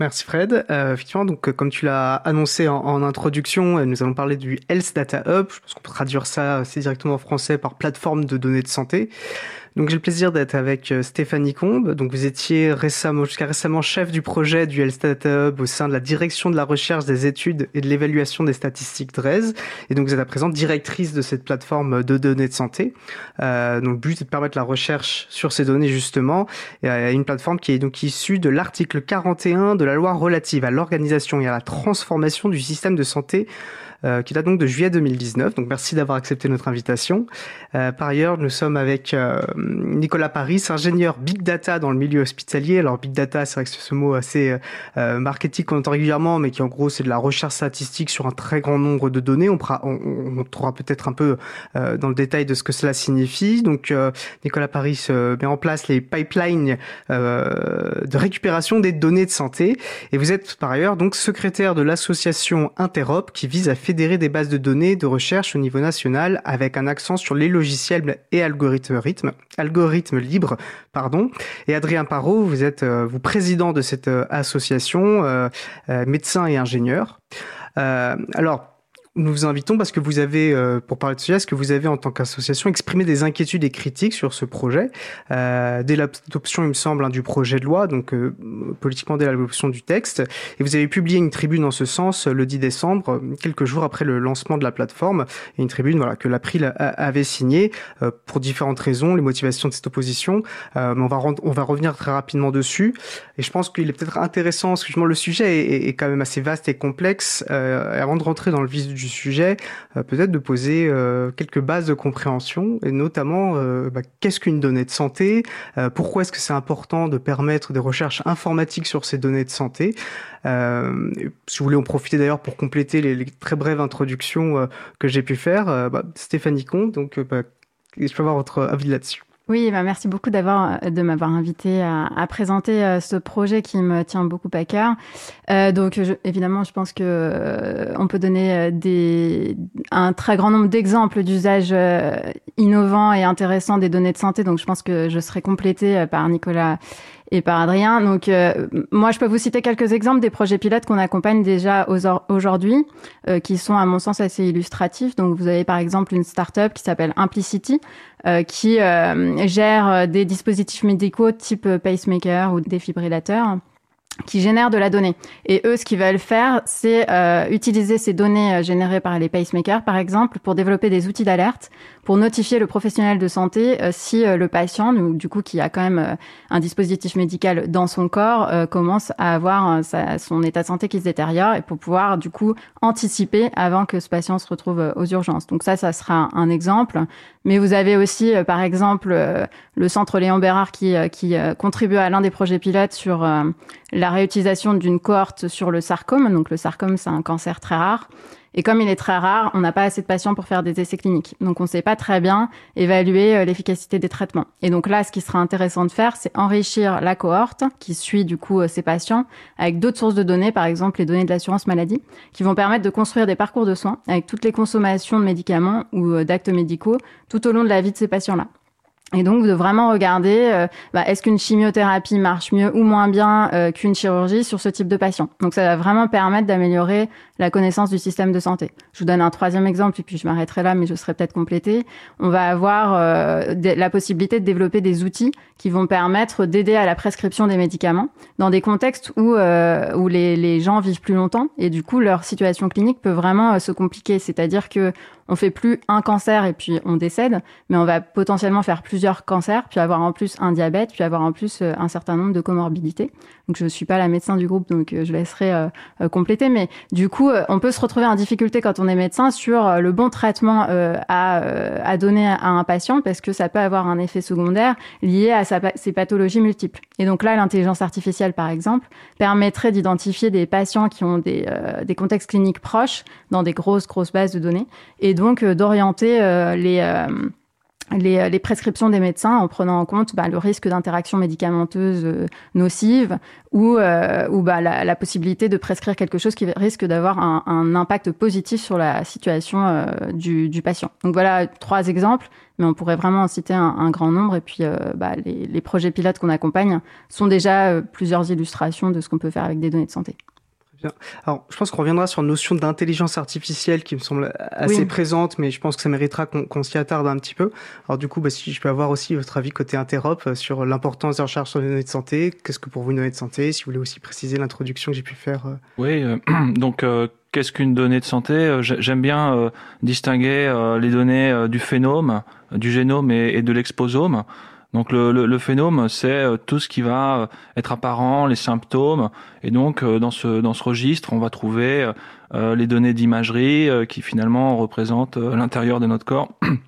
Merci Fred. Effectivement, donc comme tu l'as annoncé en introduction, nous allons parler du Health Data Hub. Je pense qu'on peut traduire ça assez directement en français par plateforme de données de santé. Donc j'ai le plaisir d'être avec Stéphanie Combe. Donc vous étiez jusqu'à récemment chef du projet du Health Data Hub au sein de la direction de la recherche, des études et de l'évaluation des statistiques DRES. Et donc vous êtes à présent directrice de cette plateforme de données de santé. Donc le but est de permettre la recherche sur ces données justement. Et une plateforme qui est donc issue de l'article 41 de la loi relative à l'organisation et à la transformation du système de santé qui date donc de juillet 2019. Donc merci d'avoir accepté notre invitation. Par ailleurs, nous sommes avec Nicolas Paris, ingénieur Big Data dans le milieu hospitalier. Alors Big Data, c'est vrai que c'est ce mot assez marketing qu'on entend régulièrement, mais qui en gros c'est de la recherche statistique sur un très grand nombre de données. On montrera peut-être un peu dans le détail de ce que cela signifie. Donc Nicolas Paris met en place les pipelines de récupération des données de santé. Et vous êtes par ailleurs donc secrétaire de l'association Interop qui vise à fédérer des bases de données de recherche au niveau national avec un accent sur les logiciels et algorithmes libres, pardon. Et Adrien Parot, vous êtes vous président de cette association, médecin et ingénieur. Alors, nous vous invitons parce que vous avez, pour parler de ce sujet, est-ce que vous avez en tant qu'association exprimé des inquiétudes et critiques sur ce projet dès l'adoption, il me semble, du projet de loi, donc politiquement dès l'adoption du texte. Et vous avez publié une tribune en ce sens le 10 décembre, quelques jours après le lancement de la plateforme, et une tribune que l'April avait signée pour différentes raisons, les motivations de cette opposition. Mais on va revenir très rapidement dessus. Et je pense qu'il est peut-être intéressant, parce que le sujet est quand même assez vaste et complexe. Et avant de rentrer dans le vif du sujet, peut-être de poser quelques bases de compréhension, et notamment qu'est-ce qu'une donnée de santé, pourquoi est-ce que c'est important de permettre des recherches informatiques sur ces données de santé. Si vous voulez en profiter d'ailleurs pour compléter les très brèves introductions que j'ai pu faire, Stéphanie Comte, donc je peux avoir votre avis là-dessus. Oui, merci beaucoup de m'avoir invité à présenter ce projet qui me tient beaucoup à cœur. Évidemment, je pense que on peut donner un très grand nombre d'exemples d'usages innovants et intéressants des données de santé. Donc, je pense que je serai complétée par Nicolas et par Adrien. Donc, moi, je peux vous citer quelques exemples des projets pilotes qu'on accompagne déjà aujourd'hui, qui sont, à mon sens, assez illustratifs. Donc, vous avez par exemple une start-up qui s'appelle Implicity, qui gère des dispositifs médicaux type pacemaker ou défibrillateurs, qui génèrent de la donnée. Et eux, ce qu'ils veulent faire, c'est utiliser ces données générées par les pacemakers, par exemple, pour développer des outils d'alerte, pour notifier le professionnel de santé si le patient, du coup, qui a quand même un dispositif médical dans son corps, commence à avoir son état de santé qui se détériore, et pour pouvoir, du coup, anticiper avant que ce patient se retrouve aux urgences. Donc ça sera un exemple. Mais vous avez aussi, par exemple, le centre Léon Bérard qui contribue à l'un des projets pilotes sur la réutilisation d'une cohorte sur le sarcome. Donc le sarcome, c'est un cancer très rare. Et comme il est très rare, on n'a pas assez de patients pour faire des essais cliniques. Donc on ne sait pas très bien évaluer l'efficacité des traitements. Et donc là, ce qui sera intéressant de faire, c'est enrichir la cohorte qui suit du coup ces patients avec d'autres sources de données, par exemple les données de l'assurance maladie, qui vont permettre de construire des parcours de soins avec toutes les consommations de médicaments ou d'actes médicaux tout au long de la vie de ces patients-là. Et donc, de vraiment regarder, est-ce qu'une chimiothérapie marche mieux ou moins bien qu'une chirurgie sur ce type de patient. Donc, ça va vraiment permettre d'améliorer la connaissance du système de santé. Je vous donne un troisième exemple, et puis je m'arrêterai là, mais je serai peut-être complétée. On va avoir la possibilité de développer des outils qui vont permettre d'aider à la prescription des médicaments dans des contextes où les gens vivent plus longtemps, et du coup, leur situation clinique peut vraiment se compliquer. C'est-à-dire que on fait plus un cancer et puis on décède, mais on va potentiellement faire plusieurs cancers, puis avoir en plus un diabète, puis avoir en plus un certain nombre de comorbidités. Donc je suis pas la médecin du groupe, donc je laisserai compléter. Mais du coup, on peut se retrouver en difficulté quand on est médecin sur le bon traitement à donner à un patient, parce que ça peut avoir un effet secondaire lié à ses pathologies multiples. Et donc là, l'intelligence artificielle, par exemple, permettrait d'identifier des patients qui ont des contextes cliniques proches dans des grosses bases de données, et donc d'orienter les prescriptions des médecins en prenant en compte le risque d'interaction médicamenteuse nocive ou la possibilité de prescrire quelque chose qui risque d'avoir un impact positif sur la situation du patient. Donc voilà 3 exemples, mais on pourrait vraiment en citer un grand nombre. Et puis les projets pilotes qu'on accompagne sont déjà plusieurs illustrations de ce qu'on peut faire avec des données de santé. Bien. Alors, je pense qu'on reviendra sur une notion d'intelligence artificielle qui me semble assez présente, mais je pense que ça méritera qu'on s'y attarde un petit peu. Alors du coup, si je peux avoir aussi votre avis côté Interop sur l'importance des recherches sur les données de santé, qu'est-ce que pour vous une donnée de santé, si vous voulez aussi préciser l'introduction que j'ai pu faire. Oui, donc qu'est-ce qu'une donnée de santé? J'aime bien distinguer les données du phénome, du génome et de l'exposome. Donc le phénome, c'est tout ce qui va être apparent, les symptômes, et donc dans ce registre, on va trouver les données d'imagerie qui finalement représentent l'intérieur de notre corps.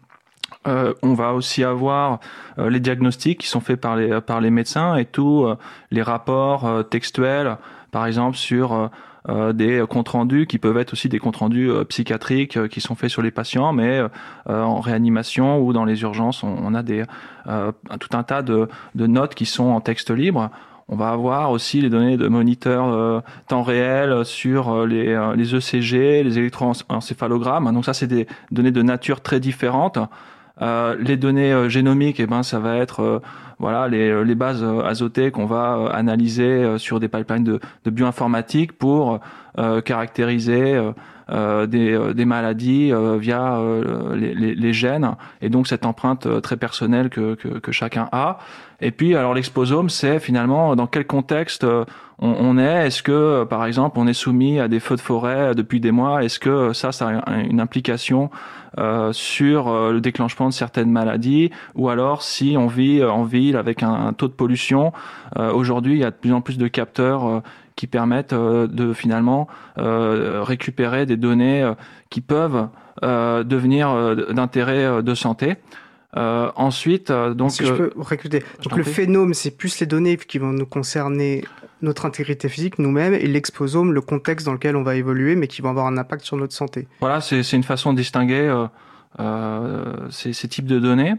On va aussi avoir les diagnostics qui sont faits par les médecins et tous les rapports textuels, par exemple sur des comptes rendus qui peuvent être aussi des comptes rendus psychiatriques qui sont faits sur les patients, mais en réanimation ou dans les urgences, on a tout un tas de notes qui sont en texte libre. On va avoir aussi les données de moniteurs temps réel sur les ECG, les électroencéphalogrammes. Donc ça, c'est des données de nature très différente. Les données génomiques, ça va être les bases azotées qu'on va analyser sur des pipelines de bioinformatique pour caractériser des maladies via les gènes, et donc cette empreinte très personnelle que chacun a. Et puis alors l'exposome, c'est finalement dans quel contexte on est. Est-ce que par exemple on est soumis à des feux de forêt depuis des mois? Est-ce que ça a une implication sur le déclenchement de certaines maladies, ou alors si on vit en ville avec un taux de pollution? Aujourd'hui, il y a de plus en plus de capteurs qui permettent de finalement récupérer des données qui peuvent devenir d'intérêt de santé. Ensuite, donc, si je peux recruter. Donc le phénome, c'est plus les données qui vont nous concerner, notre intégrité physique, nous-mêmes, et l'exposome, le contexte dans lequel on va évoluer, mais qui va avoir un impact sur notre santé. Voilà, c'est une façon de distinguer ces types de données.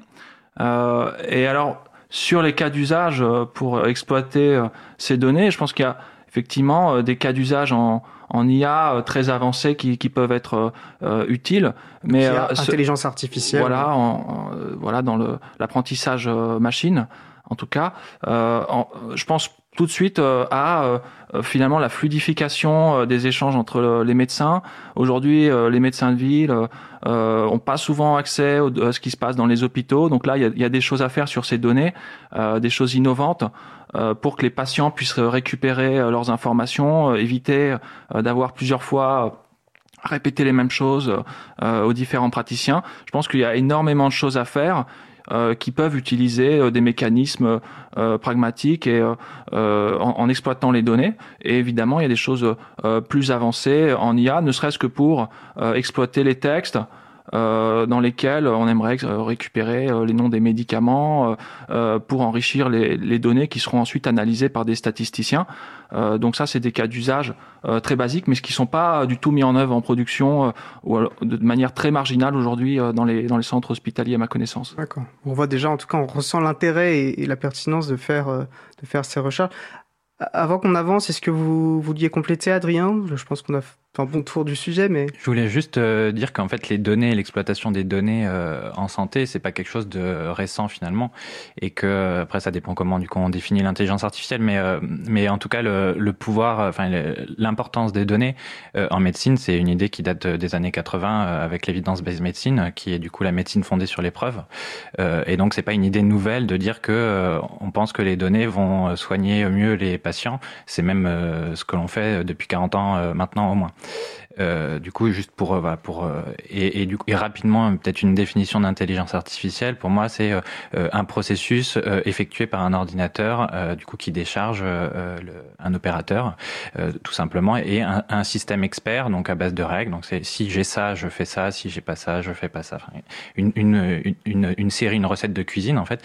Et alors, sur les cas d'usage pour exploiter ces données, je pense qu'il y a effectivement des cas d'usage en IA très avancés qui peuvent être utiles. Mais intelligence artificielle. Voilà, dans l'apprentissage machine, en tout cas. Je pense tout de suite à finalement la fluidification des échanges entre les médecins. Aujourd'hui, les médecins de ville ont pas souvent accès à ce qui se passe dans les hôpitaux. Donc là, il y a des choses à faire sur ces données, des choses innovantes pour que les patients puissent récupérer leurs informations, éviter d'avoir plusieurs fois répéter les mêmes choses aux différents praticiens. Je pense qu'il y a énormément de choses à faire qui peuvent utiliser des mécanismes pragmatiques et en exploitant les données. Et évidemment, il y a des choses plus avancées en IA, ne serait-ce que pour exploiter les textes dans lesquels on aimerait récupérer les noms des médicaments pour enrichir les données qui seront ensuite analysées par des statisticiens. Donc ça, c'est des cas d'usage très basiques, mais qui ne sont pas du tout mis en œuvre en production ou de manière très marginale aujourd'hui dans les centres hospitaliers, à ma connaissance. D'accord. On voit déjà, en tout cas, on ressent l'intérêt et la pertinence de faire ces recherches. Avant qu'on avance, est-ce que vous vouliez compléter, Adrien? Je pense qu'on a fait un bon tour du sujet, mais... Je voulais juste dire qu'en fait, les données, l'exploitation des données en santé, c'est pas quelque chose de récent finalement, et que après ça dépend comment du coup on définit l'intelligence artificielle, mais en tout cas le pouvoir, l'importance des données en médecine, c'est une idée qui date des années 80 avec l'evidence-based medicine, qui est du coup la médecine fondée sur les preuves, et donc c'est pas une idée nouvelle de dire que on pense que les données vont soigner mieux les patients. C'est même ce que l'on fait depuis 40 ans maintenant au moins. Du coup, juste et rapidement, peut-être une définition d'intelligence artificielle. Pour moi, c'est un processus effectué par un ordinateur, du coup, qui décharge un opérateur, tout simplement, et un système expert, donc à base de règles. Donc, c'est si j'ai ça, je fais ça. Si j'ai pas ça, je fais pas ça. Enfin, une série, une recette de cuisine, en fait,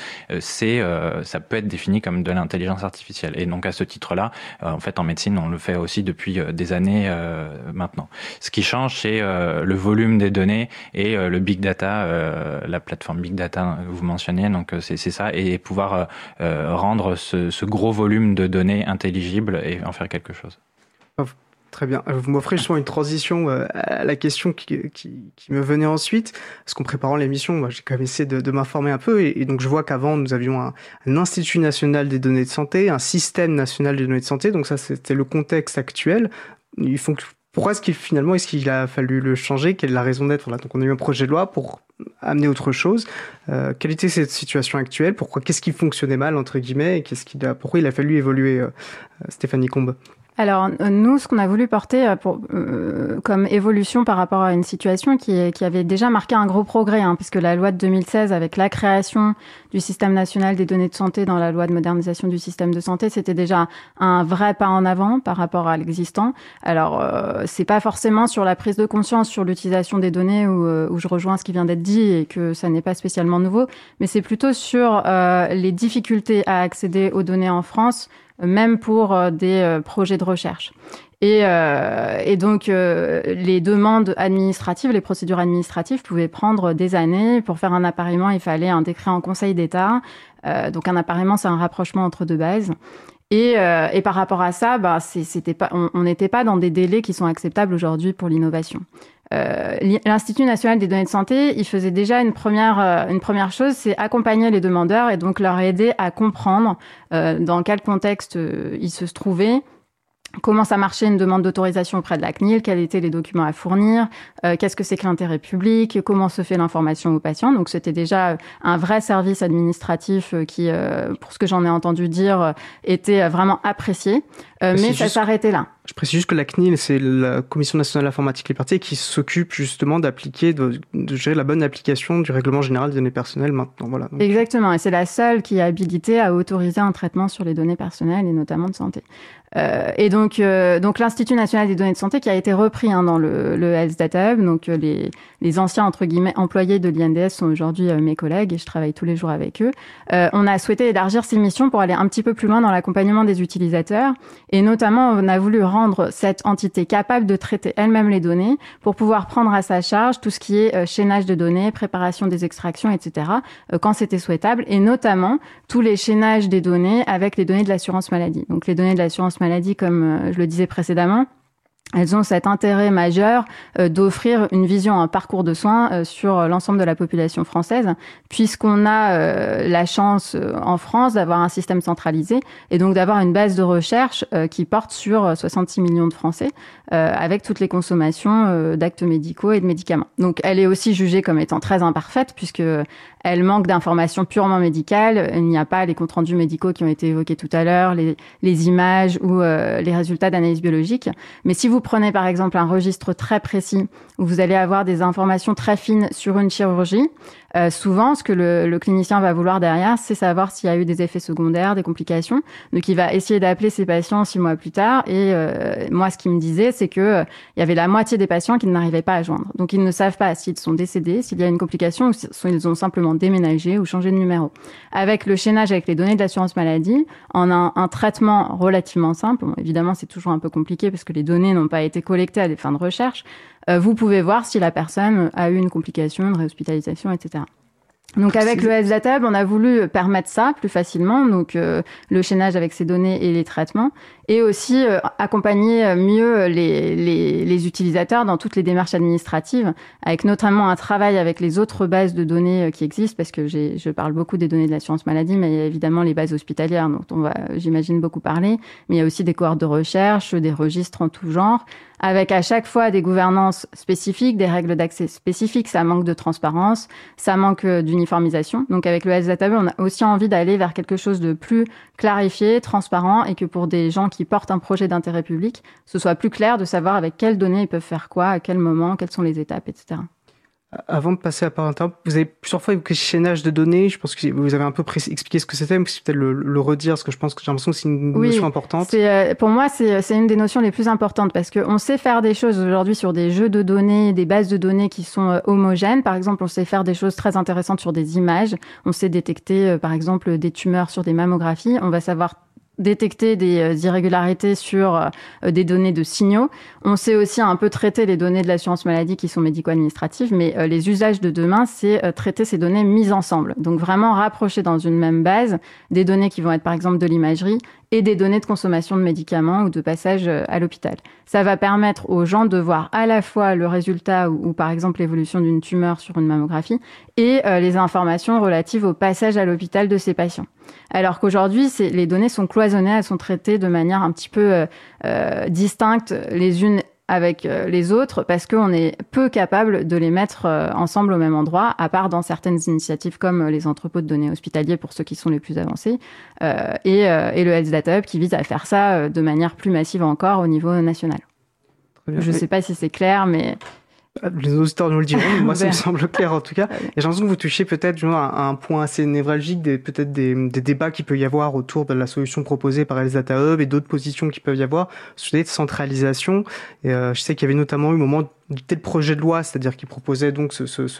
ça peut être défini comme de l'intelligence artificielle. Et donc, à ce titre-là, en fait, en médecine, on le fait aussi depuis des années maintenant. Ce qui change, c'est le volume des données et le big data, la plateforme big data que vous mentionnez. Donc c'est ça, et pouvoir rendre ce gros volume de données intelligible et en faire quelque chose. Très bien. Vous m'offrez justement une transition à la question qui me venait ensuite. Parce qu'en préparant l'émission, moi, j'ai quand même essayé de m'informer un peu. Et donc, je vois qu'avant, nous avions un Institut national des données de santé, un système national des données de santé. Donc ça, c'était le contexte actuel. Pourquoi est-ce qu'il a fallu le changer? Quelle est la raison d'être? Donc, on a eu un projet de loi pour amener autre chose. Quelle était cette situation actuelle? Qu'est-ce qui fonctionnait mal, entre guillemets, et pourquoi il a fallu évoluer, Stéphanie Combe? Alors, nous, ce qu'on a voulu porter comme évolution par rapport à une situation qui avait déjà marqué un gros progrès, puisque la loi de 2016, avec la création du système national des données de santé dans la loi de modernisation du système de santé, c'était déjà un vrai pas en avant par rapport à l'existant. Alors, c'est pas forcément sur la prise de conscience sur l'utilisation des données où je rejoins ce qui vient d'être dit et que ça n'est pas spécialement nouveau, mais c'est plutôt sur les difficultés à accéder aux données en France, même pour des projets de recherche. Et donc, les demandes administratives, les procédures administratives pouvaient prendre des années. Pour faire un appariement, il fallait un décret en Conseil d'État. Donc, un appariement, c'est un rapprochement entre deux bases. Et par rapport à ça, on n'était pas dans des délais qui sont acceptables aujourd'hui pour l'innovation. L'Institut national des données de santé, il faisait déjà une première chose, c'est accompagner les demandeurs et donc leur aider à comprendre dans quel contexte ils se trouvaient, comment ça marchait une demande d'autorisation auprès de la CNIL, quels étaient les documents à fournir, qu'est-ce que c'est que l'intérêt public, comment se fait l'information aux patients. Donc c'était déjà un vrai service administratif qui, pour ce que j'en ai entendu dire, était vraiment apprécié. Mais ça s'arrêtait là. Je précise juste que la CNIL, c'est la Commission nationale d'informatique et liberté, qui s'occupe justement d'appliquer, de gérer la bonne application du règlement général des données personnelles maintenant. Voilà. Donc... Exactement, et c'est la seule qui est habilitée à autoriser un traitement sur les données personnelles et notamment de santé. Et donc l'Institut national des données de santé qui a été repris dans le Health Data Hub. Donc les anciens entre guillemets employés de l'INDS sont aujourd'hui mes collègues et je travaille tous les jours avec eux. On a souhaité élargir ces missions pour aller un petit peu plus loin dans l'accompagnement des utilisateurs et notamment on a voulu rendre cette entité capable de traiter elle-même les données pour pouvoir prendre à sa charge tout ce qui est chaînage de données, préparation des extractions, etc. Quand c'était souhaitable et notamment tous les chaînages des données avec les données de l'assurance maladie. Donc les données de l'assurance maladie, comme je le disais précédemment, elles ont cet intérêt majeur d'offrir une vision, un parcours de soins sur l'ensemble de la population française, puisqu'on a la chance en France d'avoir un système centralisé et donc d'avoir une base de recherche qui porte sur 66 millions de Français avec toutes les consommations d'actes médicaux et de médicaments. Donc elle est aussi jugée comme étant très imparfaite puisque elle manque d'informations purement médicales. Il n'y a pas les comptes rendus médicaux qui ont été évoqués tout à l'heure, les images ou les résultats d'analyse biologique. Mais si vous prenez par exemple un registre très précis où vous allez avoir des informations très fines sur une chirurgie, souvent ce que le clinicien va vouloir derrière, c'est savoir s'il y a eu des effets secondaires, des complications. Donc il va essayer d'appeler ses patients 6 mois plus tard. Et moi, ce qu'il me disait, c'est que il y avait la moitié des patients qui n'arrivaient pas à joindre. Donc ils ne savent pas s'ils sont décédés, s'il y a une complication, ou s'ils ont simplement déménagé ou changé de numéro. Avec le chaînage avec les données de l'assurance maladie, on a un traitement relativement simple. Bon, évidemment, c'est toujours un peu compliqué parce que les données n'ont pas été collectées à des fins de recherche. Vous pouvez voir si la personne a eu une complication, une réhospitalisation, etc. Donc avec le Health Data Hub, on a voulu permettre ça plus facilement, donc le chaînage avec ces données et les traitements, et aussi accompagner mieux les utilisateurs dans toutes les démarches administratives, avec notamment un travail avec les autres bases de données qui existent, parce que je parle beaucoup des données de l'assurance maladie, mais il y a évidemment les bases hospitalières dont on va, j'imagine, beaucoup parler, mais il y a aussi des cohortes de recherche, des registres en tout genre, avec à chaque fois des gouvernances spécifiques, des règles d'accès spécifiques. Ça manque de transparence, ça manque d'uniformisation. Donc avec le Health Data Hub, on a aussi envie d'aller vers quelque chose de plus clarifié, transparent, et que pour des gens qui portent un projet d'intérêt public, ce soit plus clair de savoir avec quelles données ils peuvent faire quoi, à quel moment, quelles sont les étapes, etc. Avant de passer à part internet, vous avez plusieurs fois évoqué chaînage de données. Je pense que vous avez un peu expliqué ce que c'était, mais c'est peut-être le redire, parce que je pense que j'ai l'impression que c'est une notion importante. Pour moi, c'est une des notions les plus importantes, parce qu'on sait faire des choses aujourd'hui sur des jeux de données, des bases de données qui sont homogènes. Par exemple, on sait faire des choses très intéressantes sur des images. On sait détecter, par exemple, des tumeurs sur des mammographies. On va savoir détecter des irrégularités sur des données de signaux. On sait aussi un peu traiter les données de l'assurance maladie qui sont médico-administratives, mais les usages de demain, c'est traiter ces données mises ensemble. Donc vraiment rapprocher dans une même base des données qui vont être par exemple de l'imagerie et des données de consommation de médicaments ou de passage à l'hôpital. Ça va permettre aux gens de voir à la fois le résultat ou par exemple l'évolution d'une tumeur sur une mammographie et les informations relatives au passage à l'hôpital de ces patients. Alors qu'aujourd'hui, les données sont cloisonnées, elles sont traitées de manière un petit peu distincte les unes avec les autres parce qu'on est peu capable de les mettre ensemble au même endroit, à part dans certaines initiatives comme les entrepôts de données hospitaliers pour ceux qui sont les plus avancés, et le Health Data Hub qui vise à faire ça de manière plus massive encore au niveau national. Je ne sais pas si c'est clair, mais... Les auditeurs nous le diront, mais moi ça me semble clair en tout cas. Et j'ai l'impression que vous touchez peut-être à un point assez névralgique, peut-être des débats qu'il peut y avoir autour de la solution proposée par Health Data Hub et d'autres positions qu'il peut y avoir sur l'idée de centralisation. Et je sais qu'il y avait notamment eu au moment du tel projet de loi, c'est-à-dire qu'il proposait donc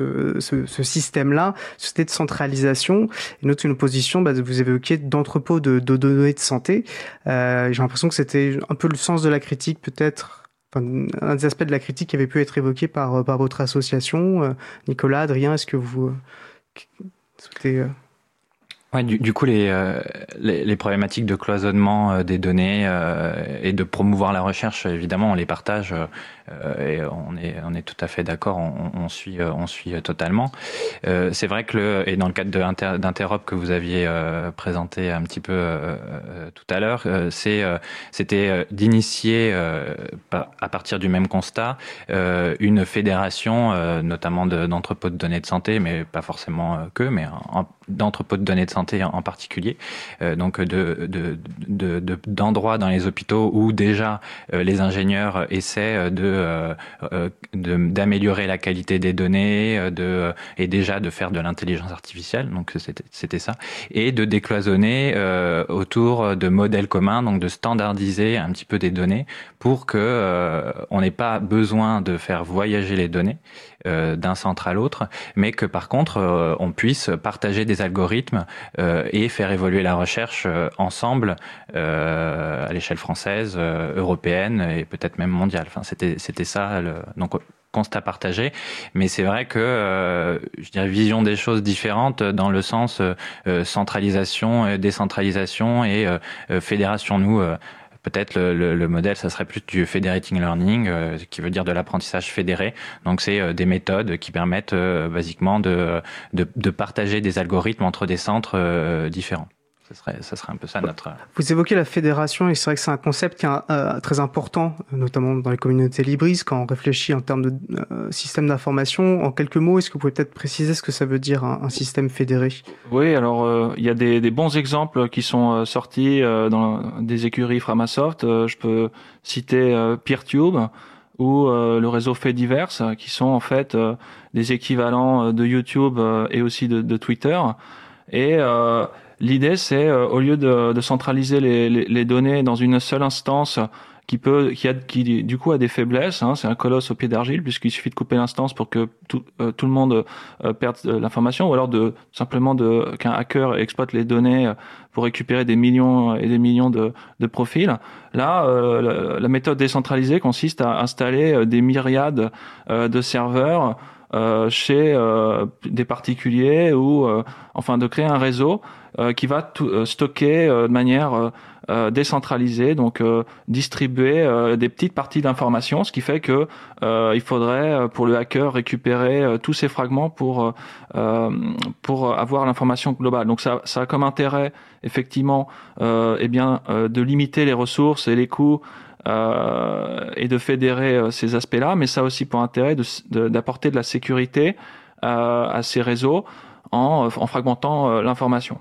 ce système-là, cette idée de centralisation. Et notamment une position, vous évoquiez d'entrepôt de données de santé. J'ai l'impression que c'était un peu le sens de la critique peut-être. Enfin, un des aspects de la critique qui avait pu être évoqué par votre association. Nicolas, Adrien, est-ce que vous souhaitez... Ouais, du coup, les problématiques de cloisonnement des données et de promouvoir la recherche, évidemment, on les partage et on est tout à fait d'accord. On suit totalement. C'est vrai que et dans le cadre d'Interop que vous aviez présenté un petit peu tout à l'heure, c'était d'initier à partir du même constat une fédération, notamment d'entrepôts de données de santé, mais pas forcément mais d'entrepôts de données de santé en particulier, donc d'endroits dans les hôpitaux où déjà les ingénieurs essaient d'améliorer la qualité des données, et déjà de faire de l'intelligence artificielle, donc c'était ça, et de décloisonner autour de modèles communs, donc de standardiser un petit peu des données pour que on n'ait pas besoin de faire voyager les données d'un centre à l'autre, mais que par contre on puisse partager des algorithmes et faire évoluer la recherche ensemble à l'échelle française, européenne et peut-être même mondiale. Enfin, c'était ça, donc constat partagé, mais c'est vrai que je dirais vision des choses différentes dans le sens centralisation, décentralisation et fédération. Nous peut-être le modèle, ça serait plus du federating learning, qui veut dire de l'apprentissage fédéré. Donc c'est des méthodes qui permettent basiquement de partager des algorithmes entre des centres différents. Ça serait un peu ça notre... Vous évoquez la fédération et c'est vrai que c'est un concept qui est très important, notamment dans les communautés libristes, quand on réfléchit en termes de système d'information. En quelques mots, est-ce que vous pouvez peut-être préciser ce que ça veut dire un système fédéré ? Oui, alors il y a des bons exemples qui sont sortis dans des écuries Framasoft. Je peux citer PeerTube ou le réseau Fediverse, qui sont en fait des équivalents de YouTube et aussi de Twitter. Et l'idée, c'est au lieu de centraliser les données dans une seule instance qui du coup a des faiblesses, c'est un colosse au pied d'argile puisqu'il suffit de couper l'instance pour que tout le monde perde l'information, ou alors simplement qu'un hacker exploite les données pour récupérer des millions et des millions de profils. Là, la méthode décentralisée consiste à installer des myriades de serveurs chez des particuliers ou enfin de créer un réseau qui va stocker de manière décentralisée, donc distribuer des petites parties d'informations, ce qui fait que il faudrait pour le hacker récupérer tous ces fragments pour avoir l'information globale. Donc ça a comme intérêt effectivement de limiter les ressources et les coûts et de fédérer ces aspects-là, mais ça a aussi pour intérêt d'apporter de la sécurité à ces réseaux en fragmentant l'information.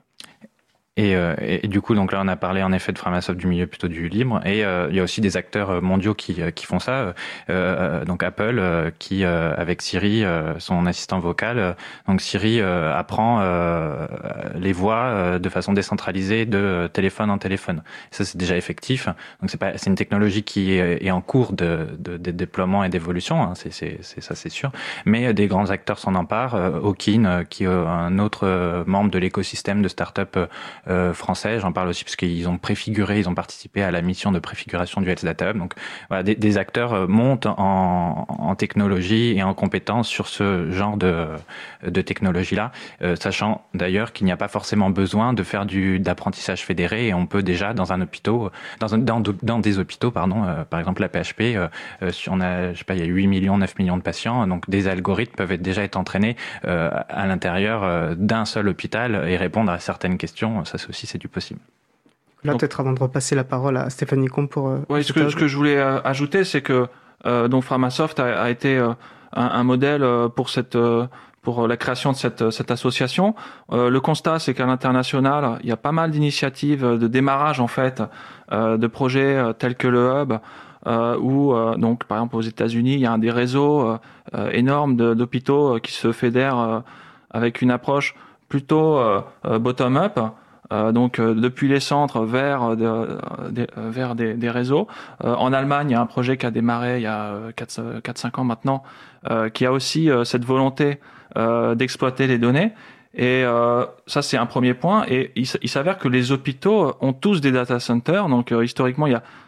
Et du coup, donc là, on a parlé en effet de Framasoft du milieu plutôt du libre, et il y a aussi des acteurs mondiaux qui font ça. Donc Apple, qui avec Siri, son assistant vocal, donc Siri apprend les voix de façon décentralisée de téléphone en téléphone. Ça, c'est déjà effectif. Donc c'est une technologie qui est en cours de déploiement et d'évolution. C'est sûr. Mais des grands acteurs s'en emparent. Okin, qui est un autre membre de l'écosystème de start-up français. J'en parle aussi parce qu'ils ont participé à la mission de préfiguration du Health Data Hub. Donc voilà, des acteurs montent en technologie et en compétences sur ce genre de technologie-là, sachant d'ailleurs qu'il n'y a pas forcément besoin de faire d'apprentissage fédéré, et on peut déjà dans des hôpitaux, par exemple la PHP, on a, je sais pas, il y a 8 millions, 9 millions de patients, donc des algorithmes peuvent déjà être entraînés à l'intérieur d'un seul hôpital et répondre à certaines questions. Ça aussi, c'est du possible. Là, peut-être avant de repasser la parole à Stéphanie Combe pour... Oui, ce que je voulais ajouter, c'est que donc Framasoft a été un modèle pour la création de cette association. Le constat, c'est qu'à l'international, il y a pas mal d'initiatives de démarrage en fait de projets tels que le Hub, où donc par exemple aux États-Unis, il y a des réseaux énormes d'hôpitaux qui se fédèrent avec une approche plutôt bottom-up. Donc depuis les centres vers des réseaux. En Allemagne, il y a un projet qui a démarré il y a 4-5 ans maintenant, qui a aussi cette volonté d'exploiter les données. Et ça, c'est un premier point. Et il s'avère que les hôpitaux ont tous des data centers. Donc historiquement,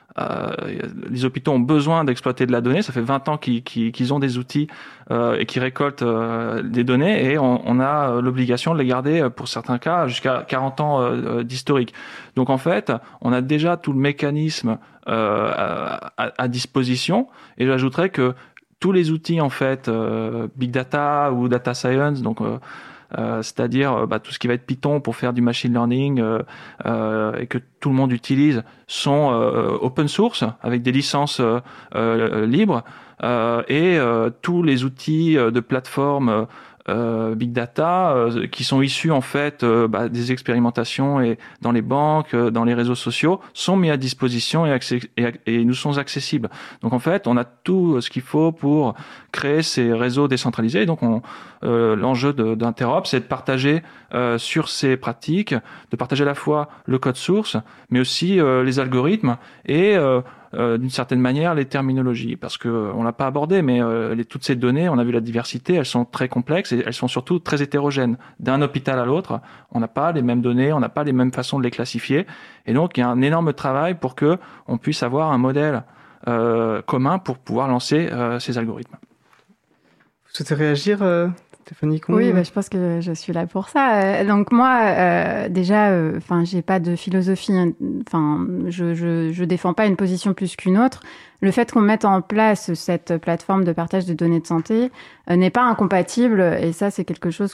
les hôpitaux ont besoin d'exploiter de la donnée. Ça fait 20 ans qu'ils ont des outils et qui récoltent des données, et on a l'obligation de les garder pour certains cas jusqu'à 40 ans d'historique. Donc en fait, on a déjà tout le mécanisme à disposition, et j'ajouterais que tous les outils en fait big data ou data science, donc c'est-à-dire tout ce qui va être Python pour faire du machine learning et que tout le monde utilise, sont open source avec des licences libres, et tous les outils de plateforme big data qui sont issus en fait des expérimentations et dans les banques, dans les réseaux sociaux, sont mis à disposition et nous sont accessibles. Donc en fait, on a tout ce qu'il faut pour créer ces réseaux décentralisés. Donc l'enjeu d'Interop, c'est de partager sur ces pratiques, de partager à la fois le code source, mais aussi les algorithmes et d'une certaine manière les terminologies, parce que on l'a pas abordé, mais toutes ces données, on a vu la diversité, elles sont très complexes et elles sont surtout très hétérogènes. D'un hôpital à l'autre, on n'a pas les mêmes données, on n'a pas les mêmes façons de les classifier, et donc il y a un énorme travail pour que on puisse avoir un modèle commun pour pouvoir lancer ces algorithmes. Vous souhaitez réagir, Stéphanie Combe? Oui, je pense que je suis là pour ça. Donc moi, déjà, j'ai pas de philosophie. Enfin, je défends pas une position plus qu'une autre. Le fait qu'on mette en place cette plateforme de partage des données de santé n'est pas incompatible, et ça, c'est quelque chose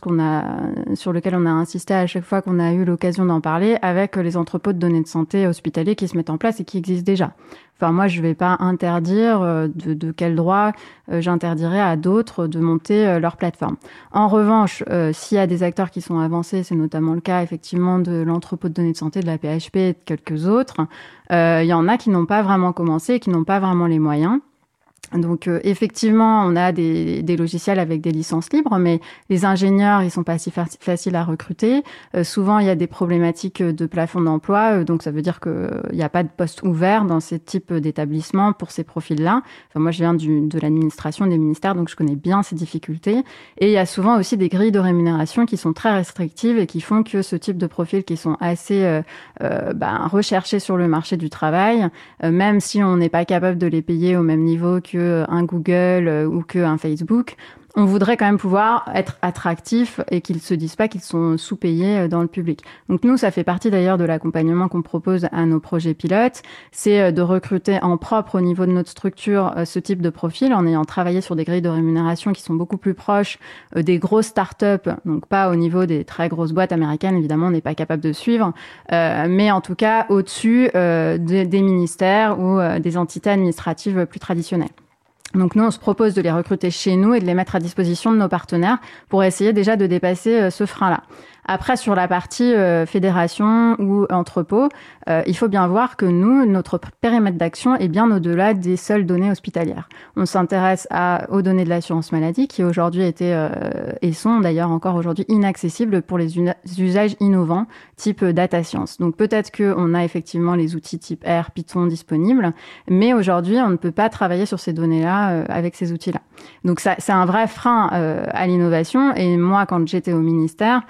sur lequel on a insisté à chaque fois qu'on a eu l'occasion d'en parler, avec les entrepôts de données de santé hospitaliers qui se mettent en place et qui existent déjà. Enfin, moi, je vais pas interdire de quel droit j'interdirais à d'autres de monter leur plateforme. En revanche, s'il y a des acteurs qui sont avancés, c'est notamment le cas effectivement de l'entrepôt de données de santé de la PHP et de quelques autres, il y en a qui n'ont pas vraiment commencé, qui n'ont pas vraiment les moyens. Donc effectivement, on a des logiciels avec des licences libres, mais les ingénieurs, ils sont pas si faciles à recruter. Souvent, il y a des problématiques de plafond d'emploi, donc ça veut dire que il y a pas de poste ouvert dans ce type d'établissement pour ces profils-là. Enfin, moi, je viens de l'administration des ministères, donc je connais bien ces difficultés. Et il y a souvent aussi des grilles de rémunération qui sont très restrictives et qui font que ce type de profils qui sont assez recherchés sur le marché du travail, même si on n'est pas capable de les payer au même niveau qu'un Google ou qu'un Facebook, on voudrait quand même pouvoir être attractif et qu'ils se disent pas qu'ils sont sous-payés dans le public. Donc nous, ça fait partie d'ailleurs de l'accompagnement qu'on propose à nos projets pilotes, c'est de recruter en propre au niveau de notre structure ce type de profil, en ayant travaillé sur des grilles de rémunération qui sont beaucoup plus proches des grosses startups, donc pas au niveau des très grosses boîtes américaines, évidemment, on n'est pas capable de suivre, mais en tout cas au-dessus des ministères ou des entités administratives plus traditionnelles. Donc nous, on se propose de les recruter chez nous et de les mettre à disposition de nos partenaires pour essayer déjà de dépasser ce frein-là. Après, sur la partie fédération ou entrepôt, il faut bien voir que nous, notre périmètre d'action est bien au-delà des seules données hospitalières. On s'intéresse aux données de l'assurance maladie qui aujourd'hui étaient et sont d'ailleurs encore aujourd'hui inaccessibles pour les usages innovants type data science. Donc peut-être qu'on a effectivement les outils type R, Python disponibles, mais aujourd'hui, on ne peut pas travailler sur ces données-là avec ces outils-là. Donc ça, c'est un vrai frein à l'innovation. Et moi, quand j'étais au ministère, on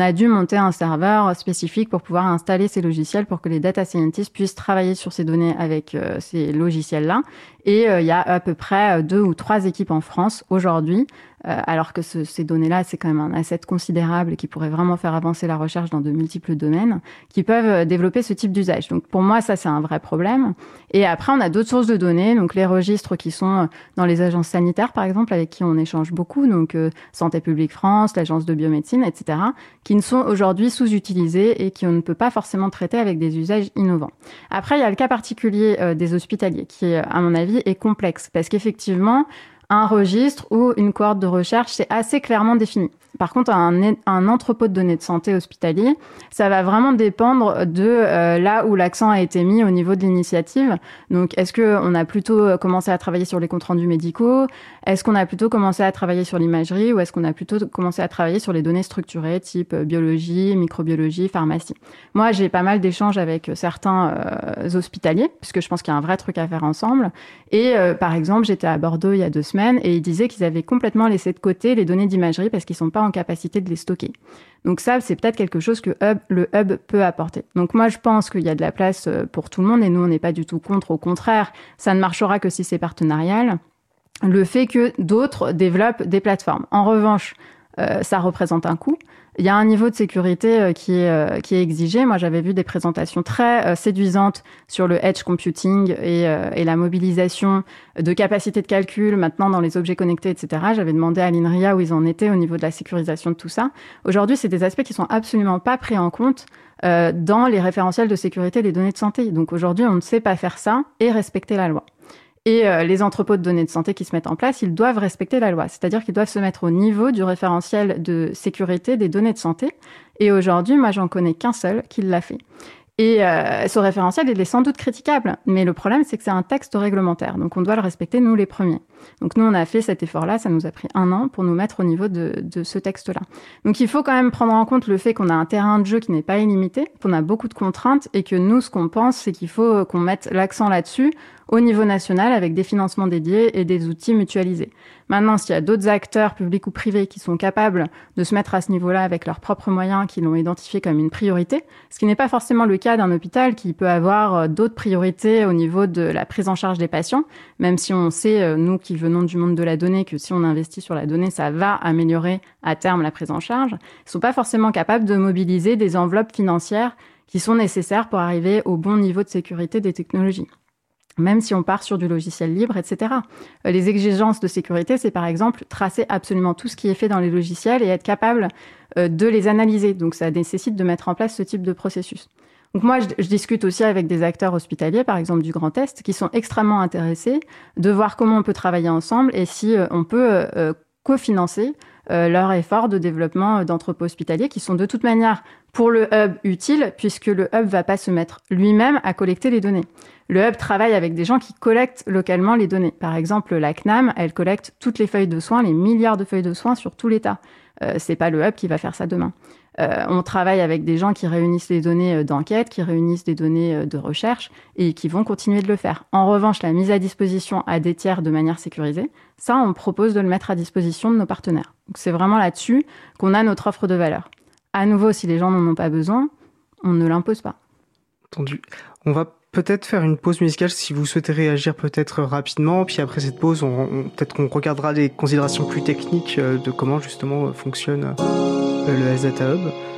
a dû monter un serveur spécifique pour pouvoir installer ces logiciels pour que les data scientists puissent travailler sur ces données avec ces logiciels-là. Et il y a à peu près 2 ou 3 équipes en France aujourd'hui, alors que ces données-là, c'est quand même un asset considérable et qui pourrait vraiment faire avancer la recherche dans de multiples domaines, qui peuvent développer ce type d'usage. Donc pour moi, ça, c'est un vrai problème. Et après, on a d'autres sources de données, donc les registres qui sont dans les agences sanitaires, par exemple, avec qui on échange beaucoup, donc Santé publique France, l'agence de biomédecine, etc., qui ne sont aujourd'hui sous-utilisés et qu'on ne peut pas forcément traiter avec des usages innovants. Après, il y a le cas particulier des hospitaliers, qui, à mon avis, est complexe, parce qu'effectivement, un registre ou une cohorte de recherche, c'est assez clairement défini. Par contre, un entrepôt de données de santé hospitalier, ça va vraiment dépendre de là où l'accent a été mis au niveau de l'initiative. Donc, est-ce qu'on a plutôt commencé à travailler sur les comptes rendus médicaux? Est-ce qu'on a plutôt commencé à travailler sur l'imagerie? Ou est-ce qu'on a plutôt commencé à travailler sur les données structurées, type biologie, microbiologie, pharmacie? Moi, j'ai pas mal d'échanges avec certains hospitaliers, puisque je pense qu'il y a un vrai truc à faire ensemble. Et par exemple, j'étais à Bordeaux il y a 2 semaines et ils disaient qu'ils avaient complètement laissé de côté les données d'imagerie parce qu'ils sont pas en capacité de les stocker. Donc ça, c'est peut-être quelque chose que le hub peut apporter. Donc moi, je pense qu'il y a de la place pour tout le monde et nous, on n'est pas du tout contre. Au contraire, ça ne marchera que si c'est partenarial. Le fait que d'autres développent des plateformes. En revanche, ça représente un coût. Il y a un niveau de sécurité qui est exigé. Moi, j'avais vu des présentations très séduisantes sur le edge computing et la mobilisation de capacités de calcul maintenant dans les objets connectés, etc. J'avais demandé à l'INRIA où ils en étaient au niveau de la sécurisation de tout ça. Aujourd'hui, c'est des aspects qui sont absolument pas pris en compte dans les référentiels de sécurité des données de santé. Donc aujourd'hui, on ne sait pas faire ça et respecter la loi. Et les entrepôts de données de santé qui se mettent en place, ils doivent respecter la loi. C'est-à-dire qu'ils doivent se mettre au niveau du référentiel de sécurité des données de santé. Et aujourd'hui, moi, j'en connais qu'un seul qui l'a fait. Et ce référentiel, il est sans doute critiquable. Mais le problème, c'est que c'est un texte réglementaire. Donc, on doit le respecter, nous, les premiers. Donc, nous, on a fait cet effort-là. Ça nous a pris 1 an pour nous mettre au niveau de ce texte-là. Donc, il faut quand même prendre en compte le fait qu'on a un terrain de jeu qui n'est pas illimité, qu'on a beaucoup de contraintes et que nous, ce qu'on pense, c'est qu'il faut qu'on mette l'accent là-dessus au niveau national avec des financements dédiés et des outils mutualisés. Maintenant, s'il y a d'autres acteurs, publics ou privés, qui sont capables de se mettre à ce niveau-là avec leurs propres moyens, qui l'ont identifié comme une priorité, ce qui n'est pas forcément le cas d'un hôpital qui peut avoir d'autres priorités au niveau de la prise en charge des patients, même si on sait, nous qui venons du monde de la donnée, que si on investit sur la donnée, ça va améliorer à terme la prise en charge, ils ne sont pas forcément capables de mobiliser des enveloppes financières qui sont nécessaires pour arriver au bon niveau de sécurité des technologies. Même si on part sur du logiciel libre, etc. Les exigences de sécurité, c'est par exemple tracer absolument tout ce qui est fait dans les logiciels et être capable de les analyser. Donc ça nécessite de mettre en place ce type de processus. Donc moi, je discute aussi avec des acteurs hospitaliers, par exemple du Grand Est, qui sont extrêmement intéressés de voir comment on peut travailler ensemble et si on peut cofinancer leur effort de développement d'entrepôts hospitaliers qui sont de toute manière pour le hub utiles puisque le hub va pas se mettre lui-même à collecter les données. Le hub travaille avec des gens qui collectent localement les données. Par exemple, la CNAM, elle collecte toutes les feuilles de soins, les milliards de feuilles de soins sur tout l'État. C'est pas le hub qui va faire ça demain. On travaille avec des gens qui réunissent les données d'enquête, qui réunissent des données de recherche et qui vont continuer de le faire. En revanche, la mise à disposition à des tiers de manière sécurisée, ça, on propose de le mettre à disposition de nos partenaires. Donc, c'est vraiment là-dessus qu'on a notre offre de valeur. À nouveau, si les gens n'en ont pas besoin, on ne l'impose pas. Entendu. On va peut-être faire une pause musicale si vous souhaitez réagir peut-être rapidement. Puis après cette pause, peut-être qu'on regardera les considérations plus techniques de comment justement fonctionne le Health Data Hub.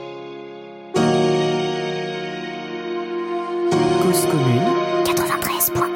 Cause commune 93.1.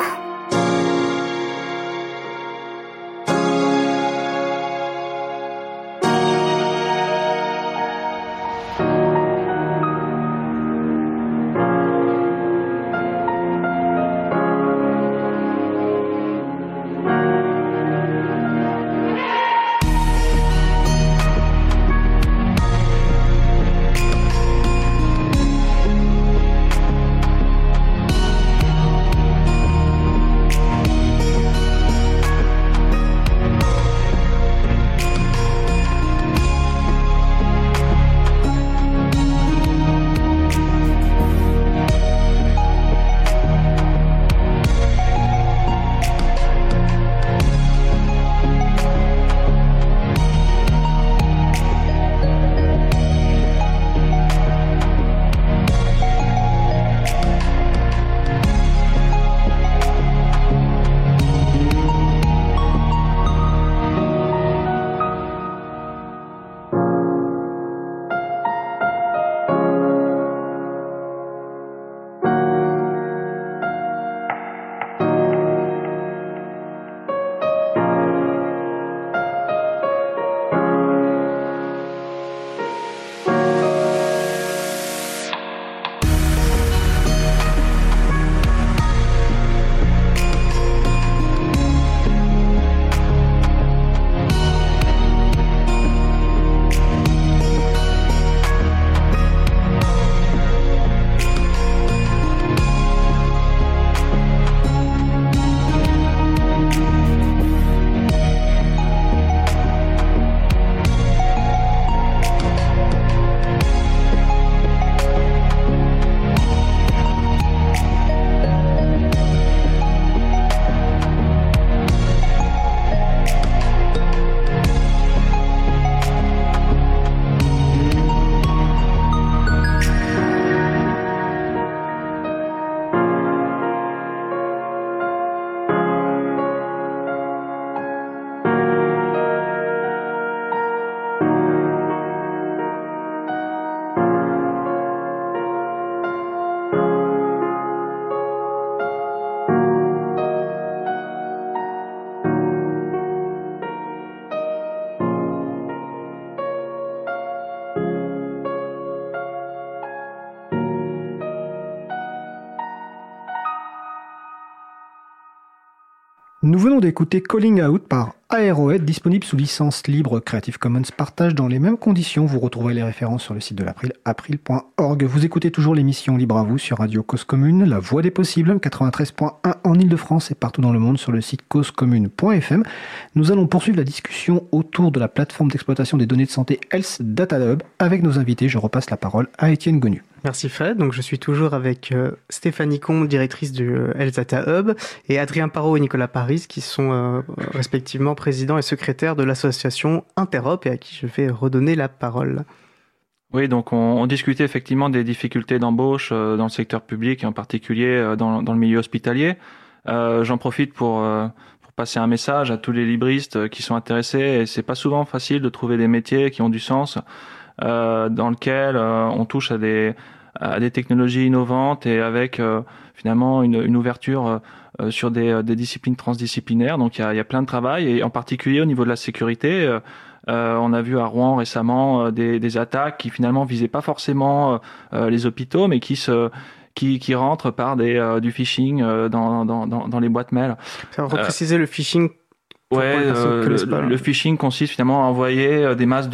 Nous venons d'écouter Calling Out par Aerohead, disponible sous licence libre Creative Commons partage dans les mêmes conditions. Vous retrouverez les références sur le site de l'April, april.org. Vous écoutez toujours l'émission Libre à vous sur Radio Cause Commune, la voix des possibles, 93.1 en Ile-de-France et partout dans le monde sur le site causecommune.fm. Nous allons poursuivre la discussion autour de la plateforme d'exploitation des données de santé Health Data Hub avec nos invités. Je repasse la parole à Étienne Gonu. Merci Fred. Donc je suis toujours avec Stéphanie Combe, directrice du Health Data Hub, et Adrien Parot et Nicolas Paris, qui sont respectivement président et secrétaire de l'association Interop, et à qui je vais redonner la parole. Oui, donc on discutait effectivement des difficultés d'embauche dans le secteur public, et en particulier dans le milieu hospitalier. J'en profite pour passer un message à tous les libristes qui sont intéressés. Et c'est pas souvent facile de trouver des métiers qui ont du sens, dans lequel on touche à des technologies innovantes et avec finalement une ouverture sur des disciplines transdisciplinaires. Donc il y a plein de travail, et en particulier au niveau de la sécurité. On a vu à Rouen récemment des attaques qui finalement visaient pas forcément les hôpitaux, mais qui rentrent par du phishing dans les boîtes mail. Ça va repréciser le phishing. Ouais, le phishing consiste finalement à envoyer des masses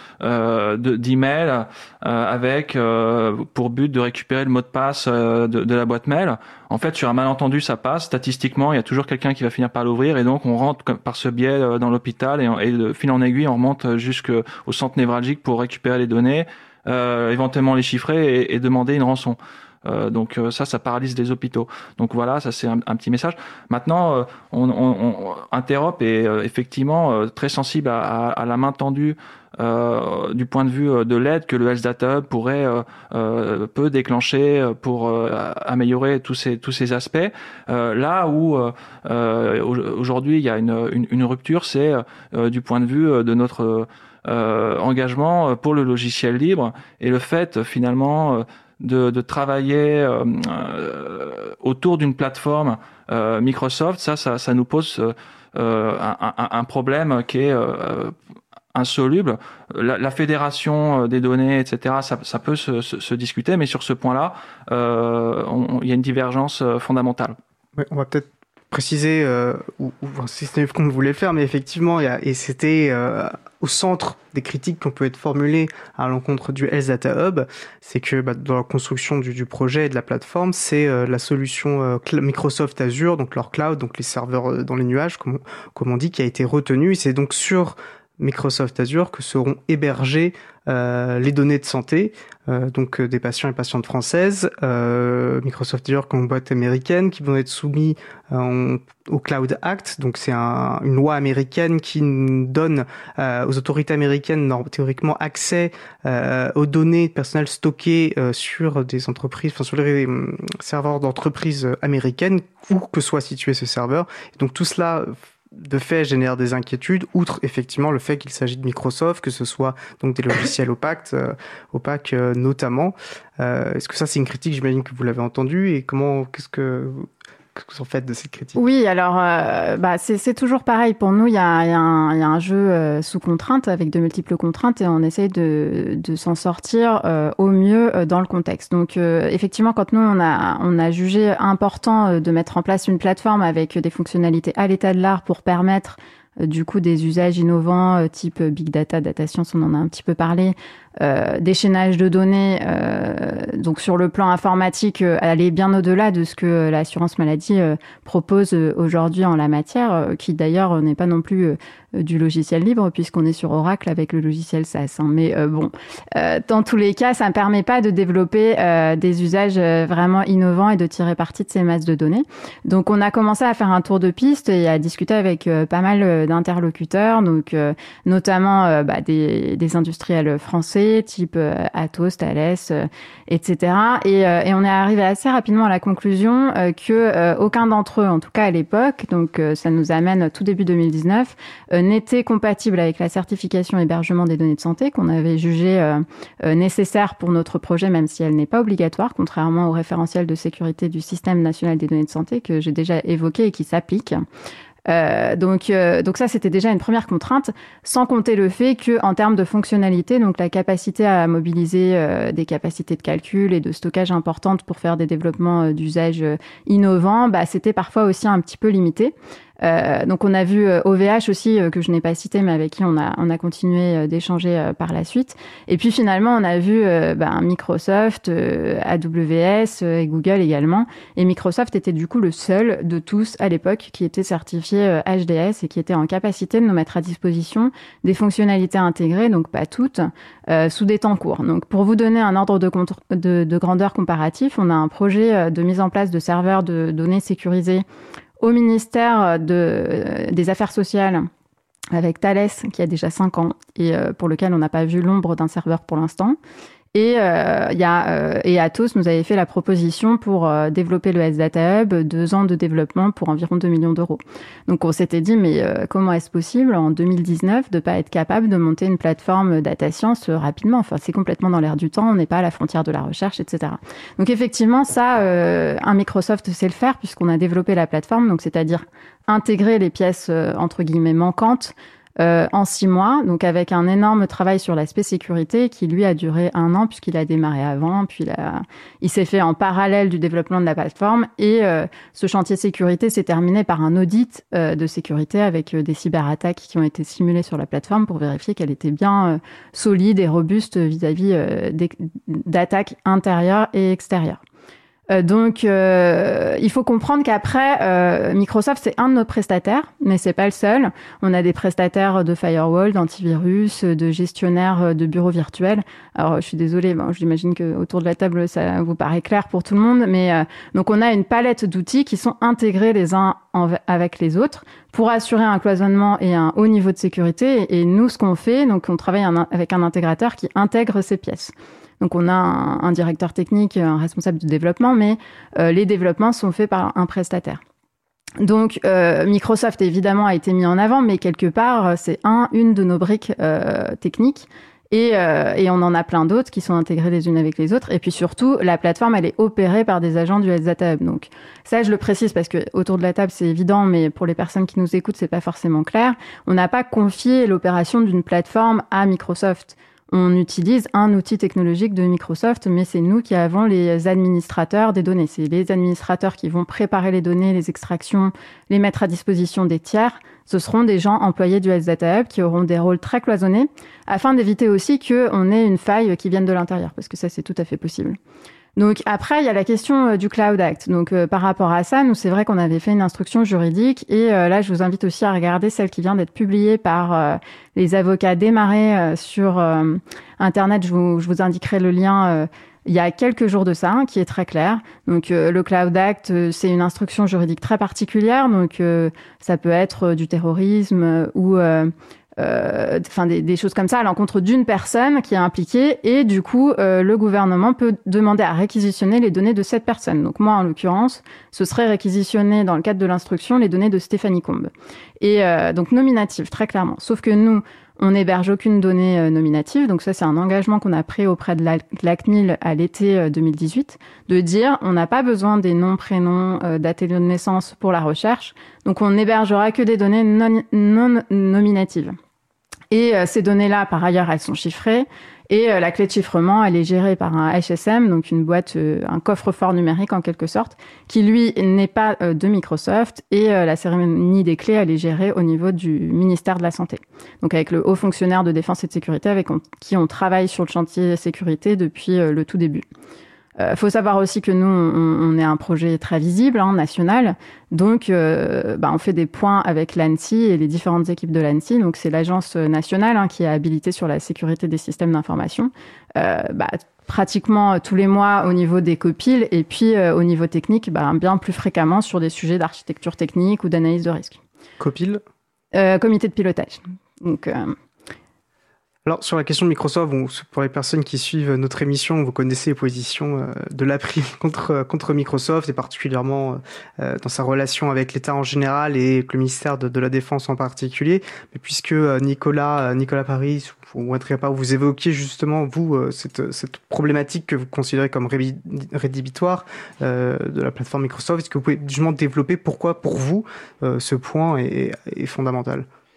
d'emails avec pour but de récupérer le mot de passe de la boîte mail. En fait, sur un malentendu, ça passe. Statistiquement, il y a toujours quelqu'un qui va finir par l'ouvrir, et donc on rentre par ce biais dans l'hôpital, et de fil en aiguille, on remonte jusqu'au centre névralgique pour récupérer les données, éventuellement les chiffrer et demander une rançon. Donc ça paralyse les hôpitaux. Donc voilà, ça c'est un petit message. Maintenant, Interop est effectivement très sensible à la main tendue du point de vue de l'aide que le Health Data Hub peut déclencher pour améliorer tous ces aspects. Là où aujourd'hui il y a une rupture, c'est du point de vue de notre engagement pour le logiciel libre, et le fait finalement de travailler autour d'une plateforme Microsoft. Ça nous pose un problème qui est insoluble. La fédération des données, etc., ça peut se discuter, mais sur ce point-là, il y a une divergence fondamentale. Ouais, on va peut-être préciser, ou si c'est comme vous voulez le faire, mais effectivement, et c'était au centre des critiques qui peut être formulées à l'encontre du Health Data Hub, c'est que dans la construction du projet et de la plateforme, c'est la solution Microsoft Azure, donc leur cloud, donc les serveurs dans les nuages, comme on dit, qui a été retenue. C'est donc sur Microsoft Azure que seront hébergées les données de santé, donc des patients et patientes françaises, Microsoft Azure comme boîte américaine, qui vont être soumis au Cloud Act. Donc c'est une loi américaine qui donne aux autorités américaines théoriquement accès aux données personnelles stockées sur des entreprises, enfin sur les serveurs d'entreprises américaines, où que soit situé ce serveur. Et donc tout cela de fait génère des inquiétudes, outre effectivement le fait qu'il s'agit de Microsoft, que ce soit donc des logiciels opaques notamment. Est-ce que ça c'est une critique, j'imagine que vous l'avez entendue, et qu'est-ce que vous en faites de cette critique? Oui, alors c'est toujours pareil. Pour nous, il y a un jeu sous contrainte, avec de multiples contraintes, et on essaye de s'en sortir au mieux dans le contexte. Donc effectivement, quand nous on a jugé important de mettre en place une plateforme avec des fonctionnalités à l'état de l'art pour permettre du coup des usages innovants type big data, data science, on en a un petit peu parlé, d'échaînage de données, donc sur le plan informatique, aller bien au-delà de ce que l'assurance maladie propose aujourd'hui en la matière, qui d'ailleurs n'est pas non plus du logiciel libre, puisqu'on est sur Oracle avec le logiciel SaaS. Mais dans tous les cas, ça ne permet pas de développer des usages vraiment innovants et de tirer parti de ces masses de données. Donc on a commencé à faire un tour de piste et à discuter avec pas mal d'interlocuteurs, donc notamment des industriels français, type Atos, Thales, etc. Et on est arrivé assez rapidement à la conclusion que aucun d'entre eux, en tout cas à l'époque, donc ça nous amène tout début 2019, n'était compatible avec la certification hébergement des données de santé qu'on avait jugé nécessaire pour notre projet, même si elle n'est pas obligatoire, contrairement au référentiel de sécurité du système national des données de santé que j'ai déjà évoqué et qui s'applique. Donc ça, c'était déjà une première contrainte, sans compter le fait que, en termes de fonctionnalité, donc la capacité à mobiliser des capacités de calcul et de stockage importantes pour faire des développements d'usages innovants, c'était parfois aussi un petit peu limité. Donc on a vu OVH aussi, que je n'ai pas cité, mais avec qui on a continué d'échanger par la suite. Et puis finalement, on a vu Microsoft, AWS et Google également. Et Microsoft était du coup le seul de tous à l'époque qui était certifié HDS et qui était en capacité de nous mettre à disposition des fonctionnalités intégrées, donc pas toutes, sous des temps courts. Donc pour vous donner un ordre de grandeur comparatif, on a un projet de mise en place de serveurs de données sécurisés au ministère des Affaires sociales avec Thales, qui a déjà 5 ans et pour lequel on n'a pas vu l'ombre d'un serveur pour l'instant. Et Atos nous avait fait la proposition pour développer le Health Data Hub, 2 ans de développement pour environ 2 millions d'euros. Donc on s'était dit, mais comment est-ce possible en 2019 de ne pas être capable de monter une plateforme data science rapidement? Enfin, c'est complètement dans l'air du temps, on n'est pas à la frontière de la recherche, etc. Donc effectivement, ça, un Microsoft sait le faire puisqu'on a développé la plateforme, donc c'est-à-dire intégrer les pièces entre guillemets manquantes en 6 mois, donc avec un énorme travail sur l'aspect sécurité qui lui a duré 1 an puisqu'il a démarré avant, puis il s'est fait en parallèle du développement de la plateforme et ce chantier sécurité s'est terminé par un audit de sécurité avec des cyberattaques qui ont été simulées sur la plateforme pour vérifier qu'elle était bien solide et robuste vis-à-vis d'attaques intérieures et extérieures. Donc, il faut comprendre qu'après, Microsoft, c'est un de nos prestataires, mais c'est pas le seul. On a des prestataires de firewall, d'antivirus, de gestionnaires de bureaux virtuels. Alors, je suis désolée, j'imagine que autour de la table, ça vous paraît clair pour tout le monde, mais donc on a une palette d'outils qui sont intégrés les uns avec les autres pour assurer un cloisonnement et un haut niveau de sécurité. Et nous, ce qu'on fait, donc on travaille avec un intégrateur qui intègre ces pièces. Donc on a un directeur technique, un responsable de développement, mais les développements sont faits par un prestataire. Donc Microsoft évidemment a été mis en avant, mais quelque part c'est une de nos briques techniques. Et on en a plein d'autres qui sont intégrées les unes avec les autres. Et puis surtout, la plateforme, elle est opérée par des agents du Health Data Hub. Donc ça, je le précise parce que autour de la table, c'est évident, mais pour les personnes qui nous écoutent, c'est pas forcément clair. On n'a pas confié l'opération d'une plateforme à Microsoft. On utilise un outil technologique de Microsoft, mais c'est nous qui avons les administrateurs des données. C'est les administrateurs qui vont préparer les données, les extractions, les mettre à disposition des tiers. Ce seront des gens employés du Health Data Hub qui auront des rôles très cloisonnés afin d'éviter aussi qu'on ait une faille qui vienne de l'intérieur, parce que ça, c'est tout à fait possible. Donc après, il y a la question du Cloud Act. Donc par rapport à ça, nous, c'est vrai qu'on avait fait une instruction juridique et là, je vous invite aussi à regarder celle qui vient d'être publiée par les avocats démarrés sur Internet. Je vous indiquerai le lien il y a quelques jours de ça, qui est très clair. Donc le Cloud Act, c'est une instruction juridique très particulière. Donc ça peut être du terrorisme ou des choses comme ça à l'encontre d'une personne qui est impliquée et du coup le gouvernement peut demander à réquisitionner les données de cette personne. Donc moi en l'occurrence, ce serait réquisitionner dans le cadre de l'instruction les données de Stéphanie Combe. Et donc nominative très clairement. Sauf que nous on n'héberge aucune donnée nominative, donc ça c'est un engagement qu'on a pris auprès de la CNIL à l'été 2018, de dire on n'a pas besoin des noms, prénoms, dates de naissance pour la recherche, donc on n'hébergera que des données non nominatives. Et ces données-là, par ailleurs, elles sont chiffrées. Et la clé de chiffrement, elle est gérée par un HSM, donc une boîte, un coffre-fort numérique en quelque sorte, qui lui n'est pas de Microsoft. Et la cérémonie des clés, elle est gérée au niveau du ministère de la Santé. Donc avec le haut fonctionnaire de défense et de sécurité avec qui on travaille sur le chantier sécurité depuis le tout début. Faut savoir aussi que nous, on est un projet très visible, national. Donc, on fait des points avec l'ANSSI et les différentes équipes de l'ANSSI. Donc, c'est l'agence nationale qui est habilitée sur la sécurité des systèmes d'information. Pratiquement tous les mois au niveau des copiles et puis au niveau technique, bien plus fréquemment sur des sujets d'architecture technique ou d'analyse de risque. Copile Comité de pilotage. Donc... Alors, sur la question de Microsoft, pour les personnes qui suivent notre émission, vous connaissez les positions de l'April contre Microsoft, et particulièrement dans sa relation avec l'État en général et le ministère de la Défense en particulier. Mais puisque Nicolas Paris ou Adrien Parot, vous évoquiez justement, vous, cette problématique que vous considérez comme rédhibitoire de la plateforme Microsoft, est-ce que vous pouvez justement développer pourquoi, pour vous, ce point est fondamental ?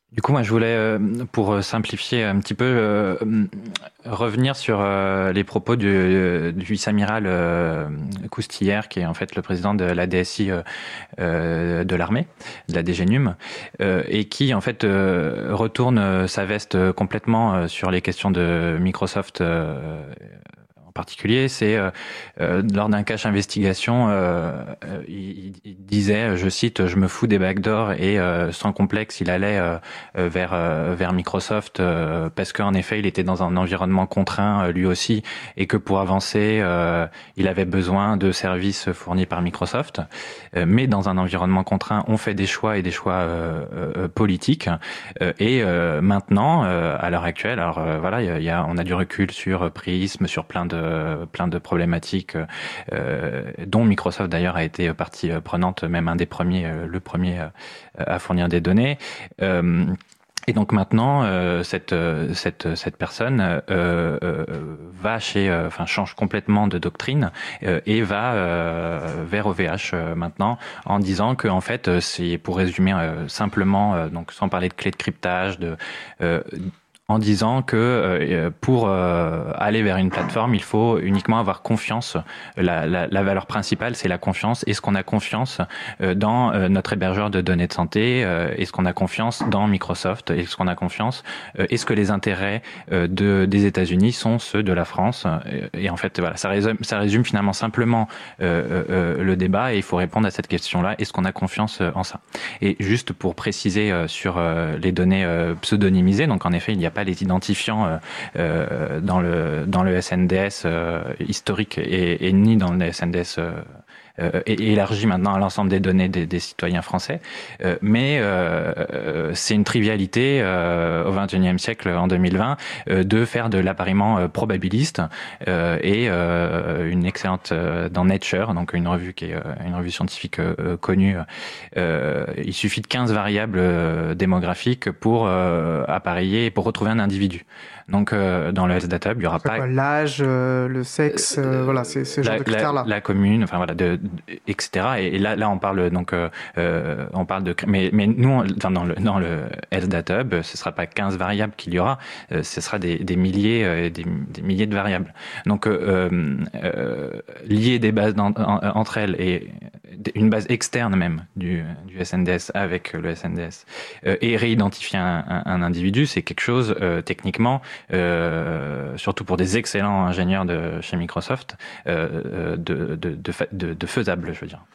Du coup, moi, je voulais, pour simplifier un petit peu, revenir sur les propos du vice-amiral Coustillère, qui est en fait le président de la DSI de l'armée, de la DGNUM, et qui en fait retourne sa veste complètement sur les questions de Microsoft. En particulier, c'est lors d'un cache investigation, il disait, je cite, je me fous des backdoors, et sans complexe, il allait vers Microsoft parce qu'en effet, il était dans un environnement contraint lui aussi, et que pour avancer, il avait besoin de services fournis par Microsoft. Mais dans un environnement contraint, on fait des choix et des choix politiques. Et maintenant, à l'heure actuelle, alors voilà, on a du recul sur Prism, sur plein de problématiques dont Microsoft d'ailleurs a été partie prenante, même un des premiers, le premier à fournir des données. Et donc maintenant, cette personne va change complètement de doctrine et va vers OVH maintenant, en disant que en fait, c'est, pour résumer simplement, donc sans parler de clés de cryptage, en disant que pour aller vers une plateforme, il faut uniquement avoir confiance. La valeur principale, c'est la confiance. Est-ce qu'on a confiance dans notre hébergeur de données de santé? Est-ce qu'on a confiance dans Microsoft? Est-ce qu'on a confiance? Est-ce que les intérêts des États-Unis sont ceux de la France? Et en fait, voilà, ça résume finalement simplement le débat, et il faut répondre à cette question-là. Est-ce qu'on a confiance en ça? Et juste pour préciser sur les données pseudonymisées, donc en effet, il n'y a pas les identifiants dans le SNDS historique et ni dans le SNDS élargi maintenant à l'ensemble des données des citoyens français. Mais c'est une trivialité au XXIe siècle, en 2020, de faire de l'appariement probabiliste, et une excellente dans Nature, donc une revue qui est une revue scientifique connue. Il suffit de 15 variables démographiques pour appareiller, pour retrouver un individu. Donc dans le Health Data Hub, il y aura pas l'âge, le sexe, voilà, c'est ce genre de critères-là. La commune, enfin voilà, etc. Et là on parle donc on parle de, mais nous dans le Health Data Hub, ce sera pas 15 variables qu'il y aura, ce sera des milliers des milliers de variables. Donc lier des bases entre elles, et une base externe même du SNDS avec le SNDS, et réidentifier un individu, c'est quelque chose techniquement, surtout pour des excellents ingénieurs de chez Microsoft, de faisable, je veux dire.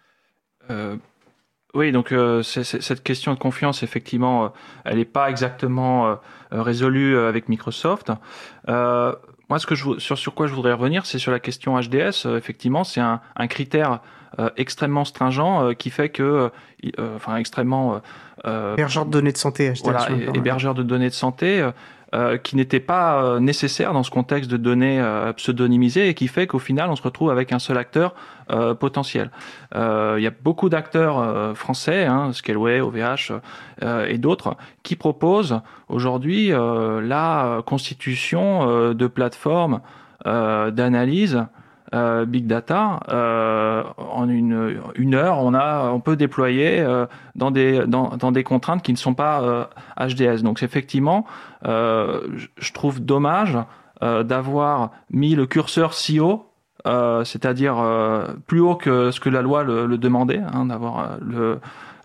Oui, donc cette question de confiance, effectivement, elle n'est pas exactement résolue avec Microsoft. Moi, sur quoi je voudrais revenir, c'est sur la question HDS. Effectivement, c'est un critère extrêmement stringent qui fait que, extrêmement hébergeur de données de santé, HDS. Voilà, hébergeur de données de santé. Qui n'était pas nécessaire dans ce contexte de données pseudonymisées, et qui fait qu'au final, on se retrouve avec un seul acteur potentiel. Il y a beaucoup d'acteurs français, Scaleway, OVH et d'autres, qui proposent aujourd'hui la constitution de plateformes d'analyse Big Data. En une heure, on peut déployer dans des contraintes qui ne sont pas HDS. Donc effectivement, je trouve dommage d'avoir mis le curseur si haut, c'est-à-dire plus haut que ce que la loi le demandait, d'avoir le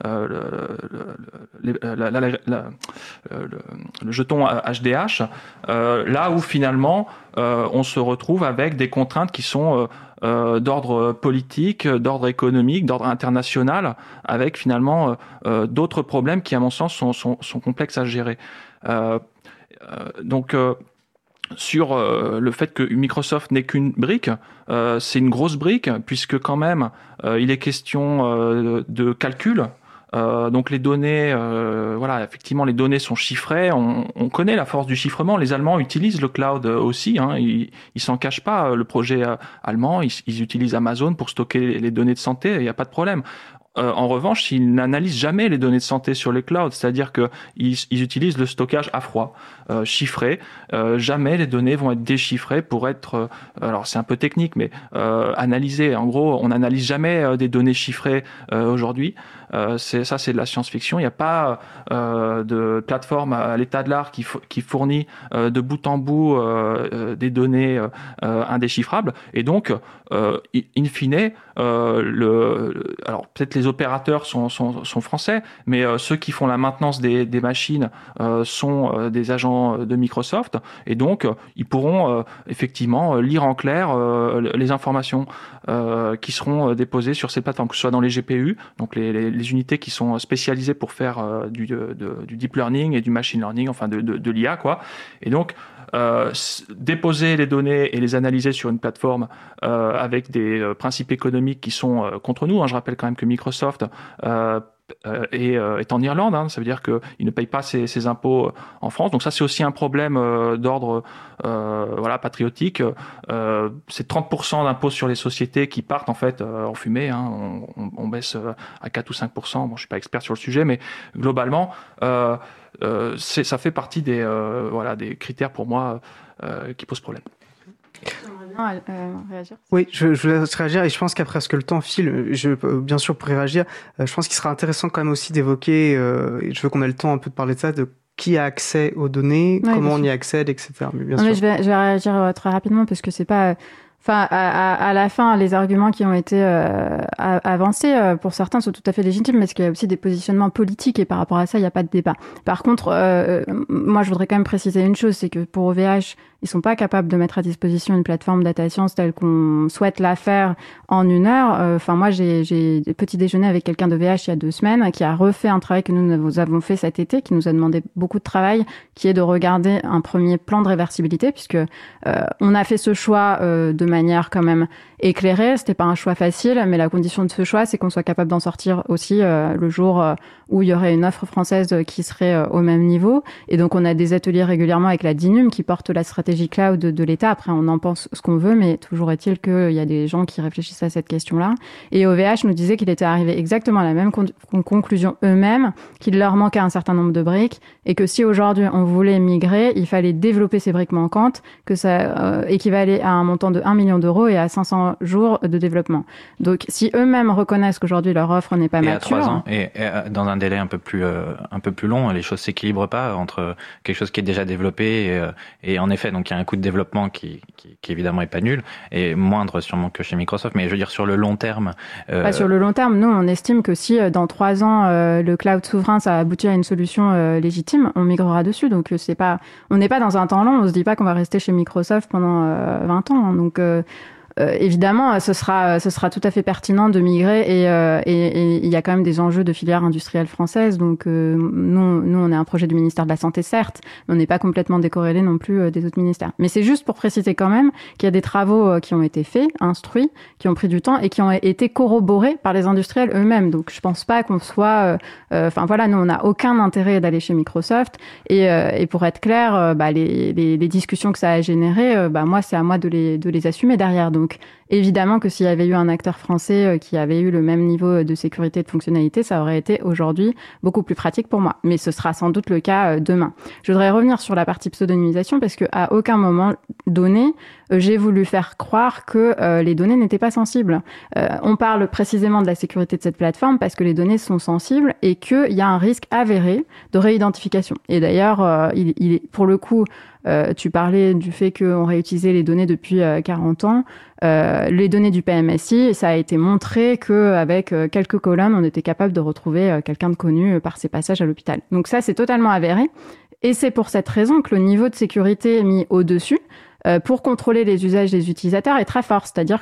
jeton HDH, là où finalement on se retrouve avec des contraintes qui sont d'ordre politique, d'ordre économique, d'ordre international, avec finalement d'autres problèmes qui, à mon sens, sont complexes à gérer. Donc sur le fait que Microsoft n'est qu'une brique, c'est une grosse brique, puisque quand même il est question de calcul. Donc les données, effectivement, les données sont chiffrées. On connaît la force du chiffrement. Les Allemands utilisent le cloud aussi. Ils s'en cachent pas. Le projet allemand, ils utilisent Amazon pour stocker les données de santé. Il n'y a pas de problème. En revanche, ils n'analysent jamais les données de santé sur les clouds, c'est-à-dire que ils utilisent le stockage à froid, chiffré. Jamais les données vont être déchiffrées pour être, alors c'est un peu technique, mais analysées. En gros, on n'analyse jamais des données chiffrées aujourd'hui. C'est de la science-fiction. Il n'y a pas de plateforme à l'état de l'art qui fournit de bout en bout des données indéchiffrables. Et donc, in fine, alors peut-être les opérateurs sont français, mais ceux qui font la maintenance des machines sont des agents de Microsoft, et donc ils pourront effectivement lire en clair les informations qui seront déposées sur ces plateformes, que ce soit dans les GPU, donc les unités qui sont spécialisées pour faire du deep learning et du machine learning, enfin de l'IA, quoi. Et donc déposer les données et les analyser sur une plateforme avec des principes économiques qui sont contre nous. Je rappelle quand même que Microsoft est en Irlande, ça veut dire qu'il ne paye pas ses impôts en France. Donc ça, c'est aussi un problème d'ordre patriotique. C'est 30% d'impôts sur les sociétés qui partent en fait en fumée. On baisse à 4 ou 5%. Bon, je suis pas expert sur le sujet, mais globalement, ça fait partie des critères pour moi qui posent problème. Réagir. Oui, je vous laisse réagir, et je pense qu'après, parce que le temps file, bien sûr, pour y réagir, je pense qu'il sera intéressant quand même aussi d'évoquer, et je veux qu'on ait le temps un peu de parler de ça, de qui a accès aux données, comment on y accède, etc. Mais bien sûr. Mais je vais réagir très rapidement, parce que c'est pas... Enfin, à la fin, les arguments qui ont été avancés, pour certains, sont tout à fait légitimes, parce qu'il y a aussi des positionnements politiques, et par rapport à ça, il n'y a pas de débat. Par contre, moi, je voudrais quand même préciser une chose, c'est que pour OVH, ils sont pas capables de mettre à disposition une plateforme data science telle qu'on souhaite la faire en 1 heure. Enfin, moi, j'ai petit déjeuner avec quelqu'un de VH il y a 2 semaines qui a refait un travail que nous avons fait cet été, qui nous a demandé beaucoup de travail, qui est de regarder un premier plan de réversibilité, puisque on a fait ce choix de manière quand même éclairée. C'était pas un choix facile, mais la condition de ce choix, c'est qu'on soit capable d'en sortir aussi le jour où il y aurait une offre française qui serait au même niveau. Et donc, on a des ateliers régulièrement avec la DINUM qui porte la stratégie cloud de l'État. Après, on en pense ce qu'on veut, mais toujours est-il qu'il y a des gens qui réfléchissent à cette question-là. Et OVH nous disait qu'il était arrivé exactement à la même conclusion eux-mêmes, qu'il leur manquait un certain nombre de briques, et que si aujourd'hui on voulait migrer, il fallait développer ces briques manquantes, que ça équivalait à un montant de 1 million d'euros et à 500 jours de développement. Donc, si eux-mêmes reconnaissent qu'aujourd'hui leur offre n'est pas mature... Et à 3 ans, et dans un délai un peu plus long, les choses s'équilibrent pas entre quelque chose qui est déjà développé et en effet, donc il y a un coût de développement qui évidemment est pas nul, et moindre sûrement que chez Microsoft, mais je veux dire sur le long terme... Sur le long terme, nous, on estime que si dans 3 ans, le cloud souverain, ça aboutit à une solution légitime, on migrera dessus. Donc, on n'est pas dans un temps long, on se dit pas qu'on va rester chez Microsoft pendant 20 ans. Donc... évidemment, ce sera tout à fait pertinent de migrer, et il y a quand même des enjeux de filière industrielle française. Donc nous, on est un projet du ministère de la Santé, certes, mais on n'est pas complètement décorrélé non plus des autres ministères. Mais c'est juste pour préciser quand même qu'il y a des travaux qui ont été faits, instruits, qui ont pris du temps et qui ont été corroborés par les industriels eux-mêmes. Donc je pense pas qu'on soit... nous, on n'a aucun intérêt d'aller chez Microsoft. Et pour être clair, les discussions que ça a générées, moi, c'est à moi de les assumer derrière. Donc, évidemment que s'il y avait eu un acteur français qui avait eu le même niveau de sécurité et de fonctionnalité, ça aurait été aujourd'hui beaucoup plus pratique pour moi. Mais ce sera sans doute le cas demain. Je voudrais revenir sur la partie pseudonymisation, parce qu'à aucun moment donné, j'ai voulu faire croire que les données n'étaient pas sensibles. On parle précisément de la sécurité de cette plateforme parce que les données sont sensibles et qu'il y a un risque avéré de réidentification. Et d'ailleurs, il est, pour le coup... tu parlais du fait qu'on réutilisait les données depuis 40 ans. Les données du PMSI, ça a été montré qu'avec quelques colonnes, on était capable de retrouver quelqu'un de connu par ses passages à l'hôpital. Donc ça, c'est totalement avéré. Et c'est pour cette raison que le niveau de sécurité mis au-dessus pour contrôler les usages des utilisateurs est très fort. C'est-à-dire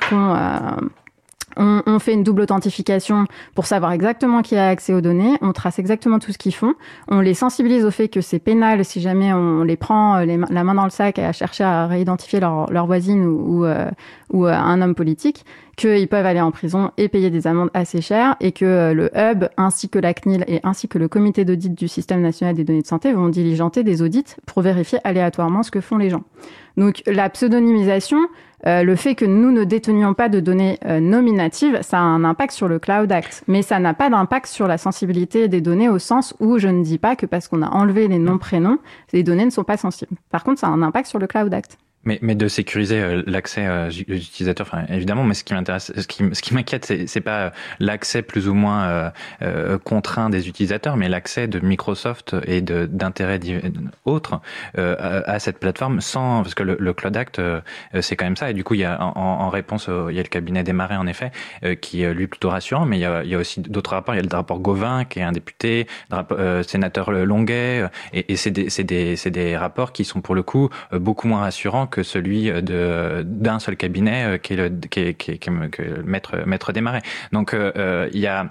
qu'on fait une double authentification pour savoir exactement qui a accès aux données, on trace exactement tout ce qu'ils font, on les sensibilise au fait que c'est pénal si jamais on les prend la main dans le sac à chercher à réidentifier leur voisine ou un homme politique, qu'ils peuvent aller en prison et payer des amendes assez chères et que le hub ainsi que la CNIL et ainsi que le comité d'audit du système national des données de santé vont diligenter des audits pour vérifier aléatoirement ce que font les gens. Donc la pseudonymisation, le fait que nous ne détenions pas de données nominatives, ça a un impact sur le Cloud Act, mais ça n'a pas d'impact sur la sensibilité des données au sens où je ne dis pas que parce qu'on a enlevé les noms-prénoms, les données ne sont pas sensibles. Par contre, ça a un impact sur le Cloud Act. Mais de sécuriser l'accès aux utilisateurs, enfin évidemment, mais ce qui m'intéresse, ce qui m'inquiète, c'est pas l'accès plus ou moins contraint des utilisateurs, mais l'accès de Microsoft et d'intérêts autres à cette plateforme sans, parce que le Cloud Act c'est quand même ça, et du coup il y a en réponse il y a le cabinet des Marais en effet qui est lui plutôt rassurant, mais il y a aussi d'autres rapports, il y a le rapport Gauvin qui est un député, sénateur Longuet, et c'est des rapports qui sont pour le coup beaucoup moins rassurants que celui d'un seul cabinet qui est le maître des Marais. Donc il y a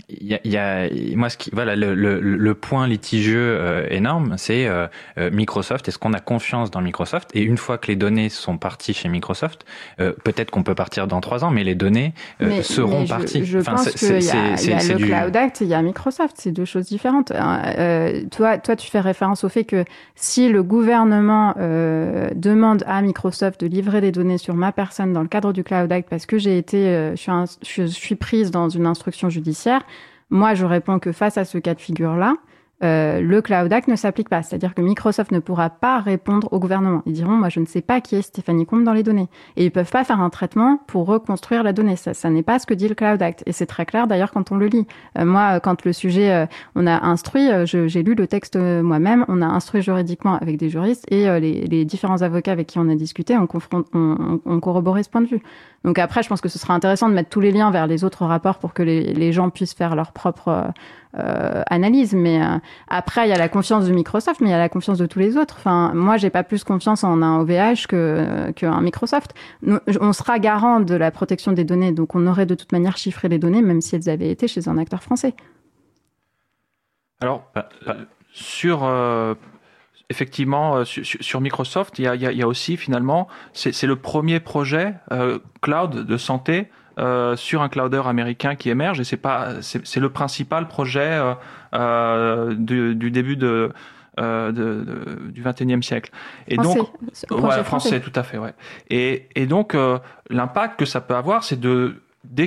moi le point litigieux énorme, c'est Microsoft. Est-ce qu'on a confiance dans Microsoft? Et une fois que les données sont parties chez Microsoft, peut-être qu'on peut partir dans 3 ans, mais les données seront parties. Je pense qu'il y a le Cloud Act, il y a Microsoft, c'est 2 choses différentes. Toi, tu fais référence au fait que si le gouvernement demande à Microsoft de livrer des données sur ma personne dans le cadre du Cloud Act parce que je suis prise dans une instruction judiciaire, moi, je réponds que face à ce cas de figure-là, le Cloud Act ne s'applique pas. C'est-à-dire que Microsoft ne pourra pas répondre au gouvernement. Ils diront, moi, je ne sais pas qui est Stéphanie Combe dans les données. Et ils peuvent pas faire un traitement pour reconstruire la donnée. Ça n'est pas ce que dit le Cloud Act. Et c'est très clair, d'ailleurs, quand on le lit. Moi, quand le sujet, on a instruit, j'ai lu le texte moi-même, on a instruit juridiquement avec des juristes et les différents avocats avec qui on a discuté ont corroboré ce point de vue. Donc après, je pense que ce sera intéressant de mettre tous les liens vers les autres rapports pour que les gens puissent faire leur propre analyse. Mais après, il y a la confiance de Microsoft, mais il y a la confiance de tous les autres. Enfin, moi, j'ai pas plus confiance en un OVH qu'un Microsoft. On sera garant de la protection des données, donc on aurait de toute manière chiffré les données, même si elles avaient été chez un acteur français. Alors, effectivement, sur Microsoft, il y a aussi finalement, c'est le premier projet cloud de santé sur un cloudeur américain qui émerge, et c'est le principal projet du début du 21e siècle. Et français, donc, français, tout à fait, ouais. Et donc, l'impact que ça peut avoir, c'est de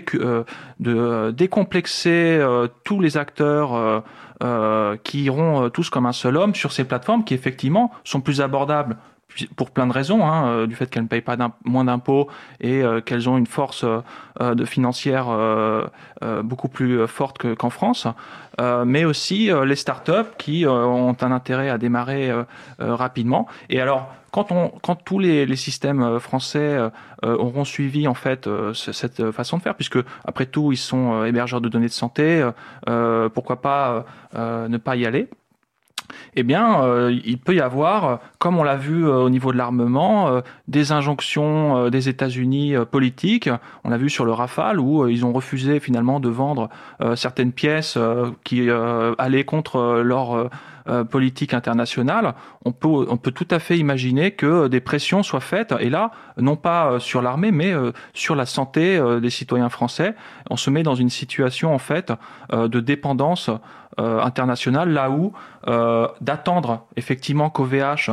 décomplexer tous les acteurs qui iront tous comme un seul homme sur ces plateformes qui effectivement sont plus abordables pour plein de raisons, du fait qu'elles ne payent pas moins d'impôts et qu'elles ont une force de financière beaucoup plus forte qu'en France, mais aussi les startups qui ont un intérêt à démarrer rapidement. Et alors, quand tous les systèmes français auront suivi en fait cette façon de faire, puisque après tout ils sont hébergeurs de données de santé, pourquoi pas ne pas y aller? Eh bien, il peut y avoir, comme on l'a vu au niveau de l'armement, des injonctions des États-Unis politiques. On l'a vu sur le Rafale, où ils ont refusé finalement de vendre certaines pièces qui allaient contre leur politique internationale. On peut tout à fait imaginer que des pressions soient faites, et là, non pas sur l'armée, mais sur la santé des citoyens français. On se met dans une situation en fait de dépendance internationale, là où d'attendre effectivement qu'OVH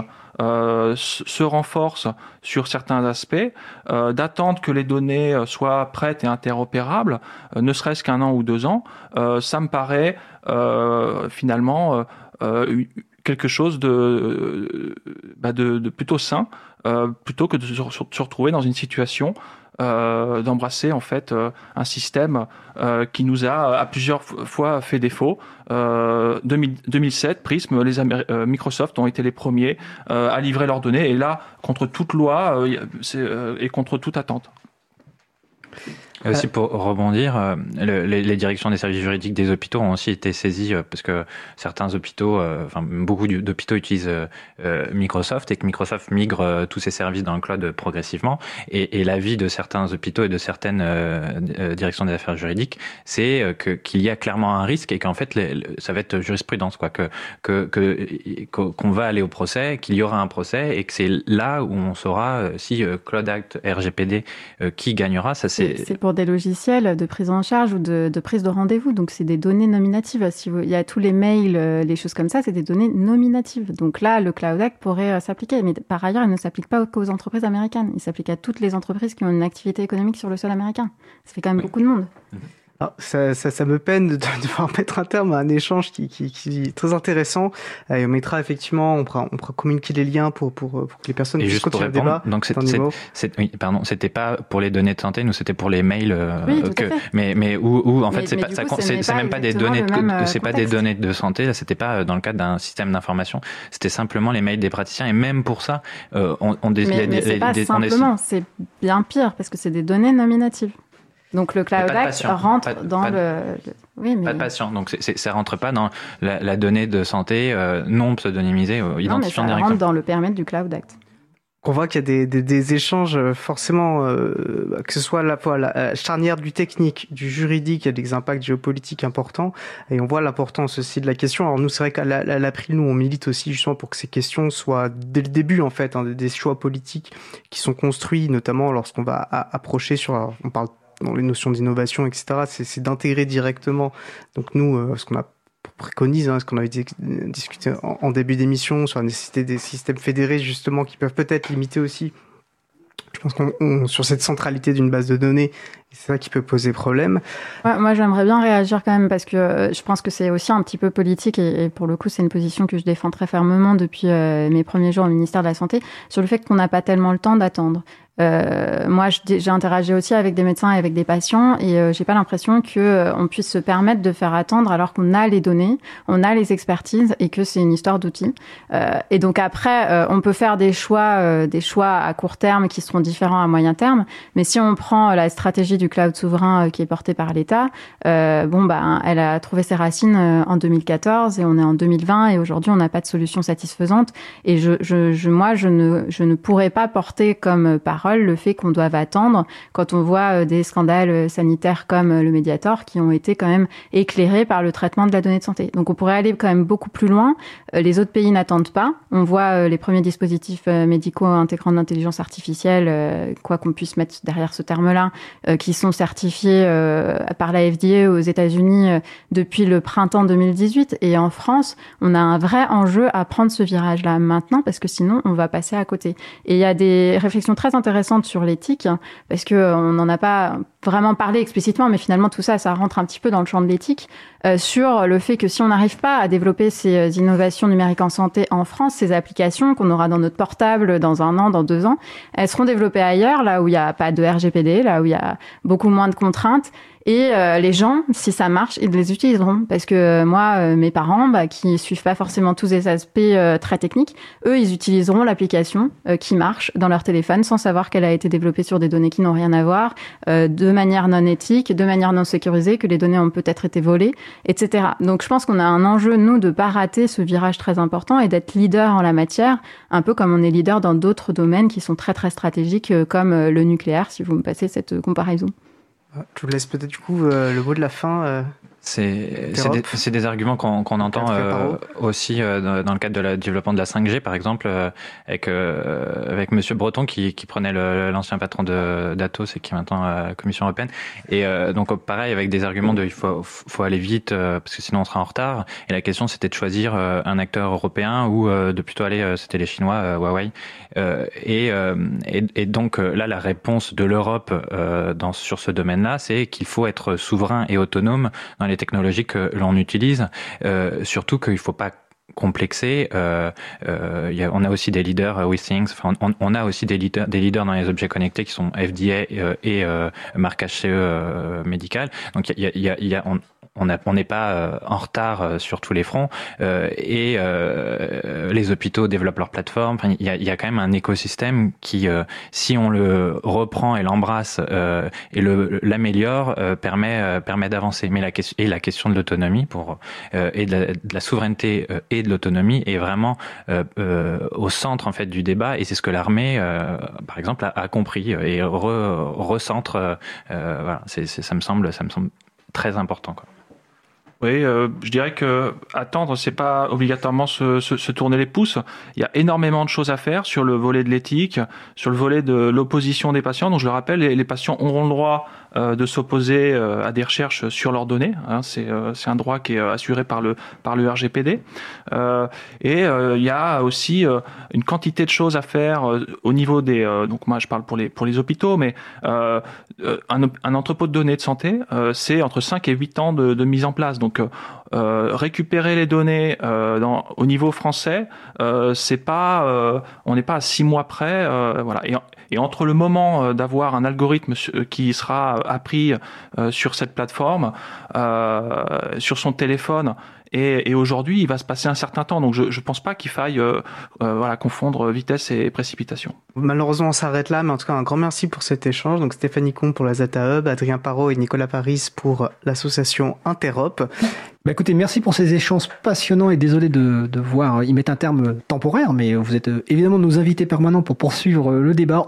se renforce sur certains aspects, d'attendre que les données soient prêtes et interopérables, ne serait-ce qu'1 an ou 2 ans, ça me paraît finalement quelque chose de plutôt sain, plutôt que de se retrouver dans une situation d'embrasser en fait un système qui nous a à plusieurs fois fait défaut. 2007, Prism, Microsoft ont été les premiers à livrer leurs données, et là, contre toute loi et contre toute attente. Aussi, pour rebondir, les directions des services juridiques des hôpitaux ont aussi été saisies parce que certains hôpitaux, beaucoup d'hôpitaux utilisent Microsoft, et que Microsoft migre tous ses services dans le cloud progressivement. Et l'avis de certains hôpitaux et de certaines directions des affaires juridiques, c'est qu'il y a clairement un risque, et qu'en fait, ça va être jurisprudence, quoi, qu'on va aller au procès, qu'il y aura un procès, et que c'est là où on saura si Cloud Act, RGPD, qui gagnera. Ça, c'est pour pour des logiciels de prise en charge ou de prise de rendez-vous. Donc, c'est des données nominatives. Il y a tous les mails, les choses comme ça, c'est des données nominatives. Donc là, le Cloud Act pourrait s'appliquer. Mais par ailleurs, il ne s'applique pas qu'aux entreprises américaines. Il s'applique à toutes les entreprises qui ont une activité économique sur le sol américain. Ça fait quand même beaucoup de monde. Alors, ça me peine de devoir mettre un terme à un échange qui est très intéressant. Et on mettra effectivement, on pourra communiquer les liens pour que les personnes puissent continuer le débat. Donc c'était pas pour les données de santé, nous c'était pour les mails. Mais où en fait c'est même pas des données, c'est pas des données de santé. Là, c'était pas dans le cadre d'un système d'information. C'était simplement les mails des praticiens. Et même pour ça, c'est bien pire parce que c'est des données nominatives. Donc le Cloud Act rentre dans le... Oui, mais... Pas de patient, donc ça rentre pas dans la donnée de santé non pseudonymisée, identifiant directement. Ça rentre dans le périmètre du Cloud Act. On voit qu'il y a des échanges forcément, que ce soit la charnière du technique, du juridique, il y a des impacts géopolitiques importants, et on voit l'importance aussi de la question. Alors nous, c'est vrai qu'à l'April, nous, on milite aussi justement pour que ces questions soient dès le début, en fait, des choix politiques qui sont construits, notamment lorsqu'on va approcher on parle dans les notions d'innovation, etc., c'est d'intégrer directement. Donc nous, ce qu'on préconise, ce qu'on avait discuté en début d'émission sur la nécessité des systèmes fédérés, justement, qui peuvent peut-être limiter aussi, je pense sur cette centralité d'une base de données, c'est ça qui peut poser problème. Ouais, moi, j'aimerais bien réagir quand même parce que je pense que c'est aussi un petit peu politique et pour le coup, c'est une position que je défends très fermement depuis mes premiers jours au ministère de la Santé sur le fait qu'on n'a pas tellement le temps d'attendre. Moi, j'ai interagi aussi avec des médecins et avec des patients et j'ai pas l'impression que on puisse se permettre de faire attendre alors qu'on a les données, on a les expertises et que c'est une histoire d'outils. Et donc après, on peut faire des choix à court terme qui seront différents à moyen terme. Mais si on prend la stratégie du cloud souverain qui est portée par l'État, elle a trouvé ses racines en 2014 et on est en 2020 et aujourd'hui on n'a pas de solution satisfaisante. Et moi, je ne pourrais pas porter comme parole le fait qu'on doive attendre quand on voit des scandales sanitaires comme le Mediator qui ont été quand même éclairés par le traitement de la donnée de santé. Donc on pourrait aller quand même beaucoup plus loin. Les autres pays n'attendent pas. On voit les premiers dispositifs médicaux intégrant de l'intelligence artificielle, quoi qu'on puisse mettre derrière ce terme-là, qui sont certifiés par la FDA aux États-Unis depuis le printemps 2018. Et en France, on a un vrai enjeu à prendre ce virage-là maintenant parce que sinon on va passer à côté. Et il y a des réflexions très intéressantes sur l'éthique, parce qu'on n'en a pas vraiment parlé explicitement, mais finalement tout ça rentre un petit peu dans le champ de l'éthique, sur le fait que si on n'arrive pas à développer ces innovations numériques en santé en France, ces applications qu'on aura dans notre portable dans 1 an, dans 2 ans, elles seront développées ailleurs, là où il n'y a pas de RGPD, là où il y a beaucoup moins de contraintes. Et les gens, si ça marche, ils les utiliseront. Parce que moi, mes parents, qui suivent pas forcément tous les aspects très techniques, eux, ils utiliseront l'application qui marche dans leur téléphone sans savoir qu'elle a été développée sur des données qui n'ont rien à voir, de manière non éthique, de manière non sécurisée, que les données ont peut-être été volées, etc. Donc je pense qu'on a un enjeu, nous, de pas rater ce virage très important et d'être leader en la matière, un peu comme on est leader dans d'autres domaines qui sont très, très stratégiques, comme le nucléaire, si vous me passez cette comparaison. Je vous laisse peut-être du coup le mot de la fin. C'est des arguments qu'on entend aussi dans le cadre du développement de la 5G, par exemple, avec Monsieur Breton qui prenait l'ancien patron d'Atos et qui est maintenant à la Commission européenne. Et donc pareil, avec des arguments il faut aller vite parce que sinon on sera en retard. Et la question c'était de choisir un acteur européen ou de plutôt aller, c'était les Chinois, Huawei. Et donc là, la réponse de l'Europe sur ce domaine-là, c'est qu'il faut être souverain et autonome dans les technologies que l'on utilise, surtout qu'il ne faut pas complexer. On a aussi des leaders, WeThings, on a aussi des leaders dans les objets connectés qui sont FDA et marque HCE médicale. Donc on n'est pas en retard sur tous les fronts et les hôpitaux développent leur plateforme. Enfin, il y a quand même un écosystème qui, si on le reprend et l'embrasse et l'améliore, permet d'avancer. Mais la question de l'autonomie et de la souveraineté et de l'autonomie est vraiment au centre en fait du débat et c'est ce que l'armée, par exemple, a compris et recentre. Voilà, ça me semble très important, quoi. Oui, je dirais que attendre, c'est pas obligatoirement se tourner les pouces. Il y a énormément de choses à faire sur le volet de l'éthique, sur le volet de l'opposition des patients. Donc je le rappelle, les patients auront le droit de s'opposer à des recherches sur leurs données. Hein, c'est un droit qui est assuré par le RGPD. Et il y a aussi une quantité de choses à faire au niveau des. Donc moi je parle pour les hôpitaux, mais un entrepôt de données de santé, c'est entre 5 et 8 ans de mise en place. Donc récupérer les données au niveau français, c'est pas, on n'est pas à 6 mois près, voilà. Et entre le moment d'avoir un algorithme qui sera appris sur cette plateforme, sur son téléphone, et aujourd'hui, il va se passer un certain temps. Donc, je pense pas qu'il faille confondre vitesse et précipitation. Malheureusement, on s'arrête là, mais en tout cas, un grand merci pour cet échange. Donc, Stéphanie Combe pour la Data Hub, Adrien Parot et Nicolas Paris pour l'association Interop. Écoutez, merci pour ces échanges passionnants et désolé de voir y mettre un terme temporaire, mais vous êtes évidemment nos invités permanents pour poursuivre le débat.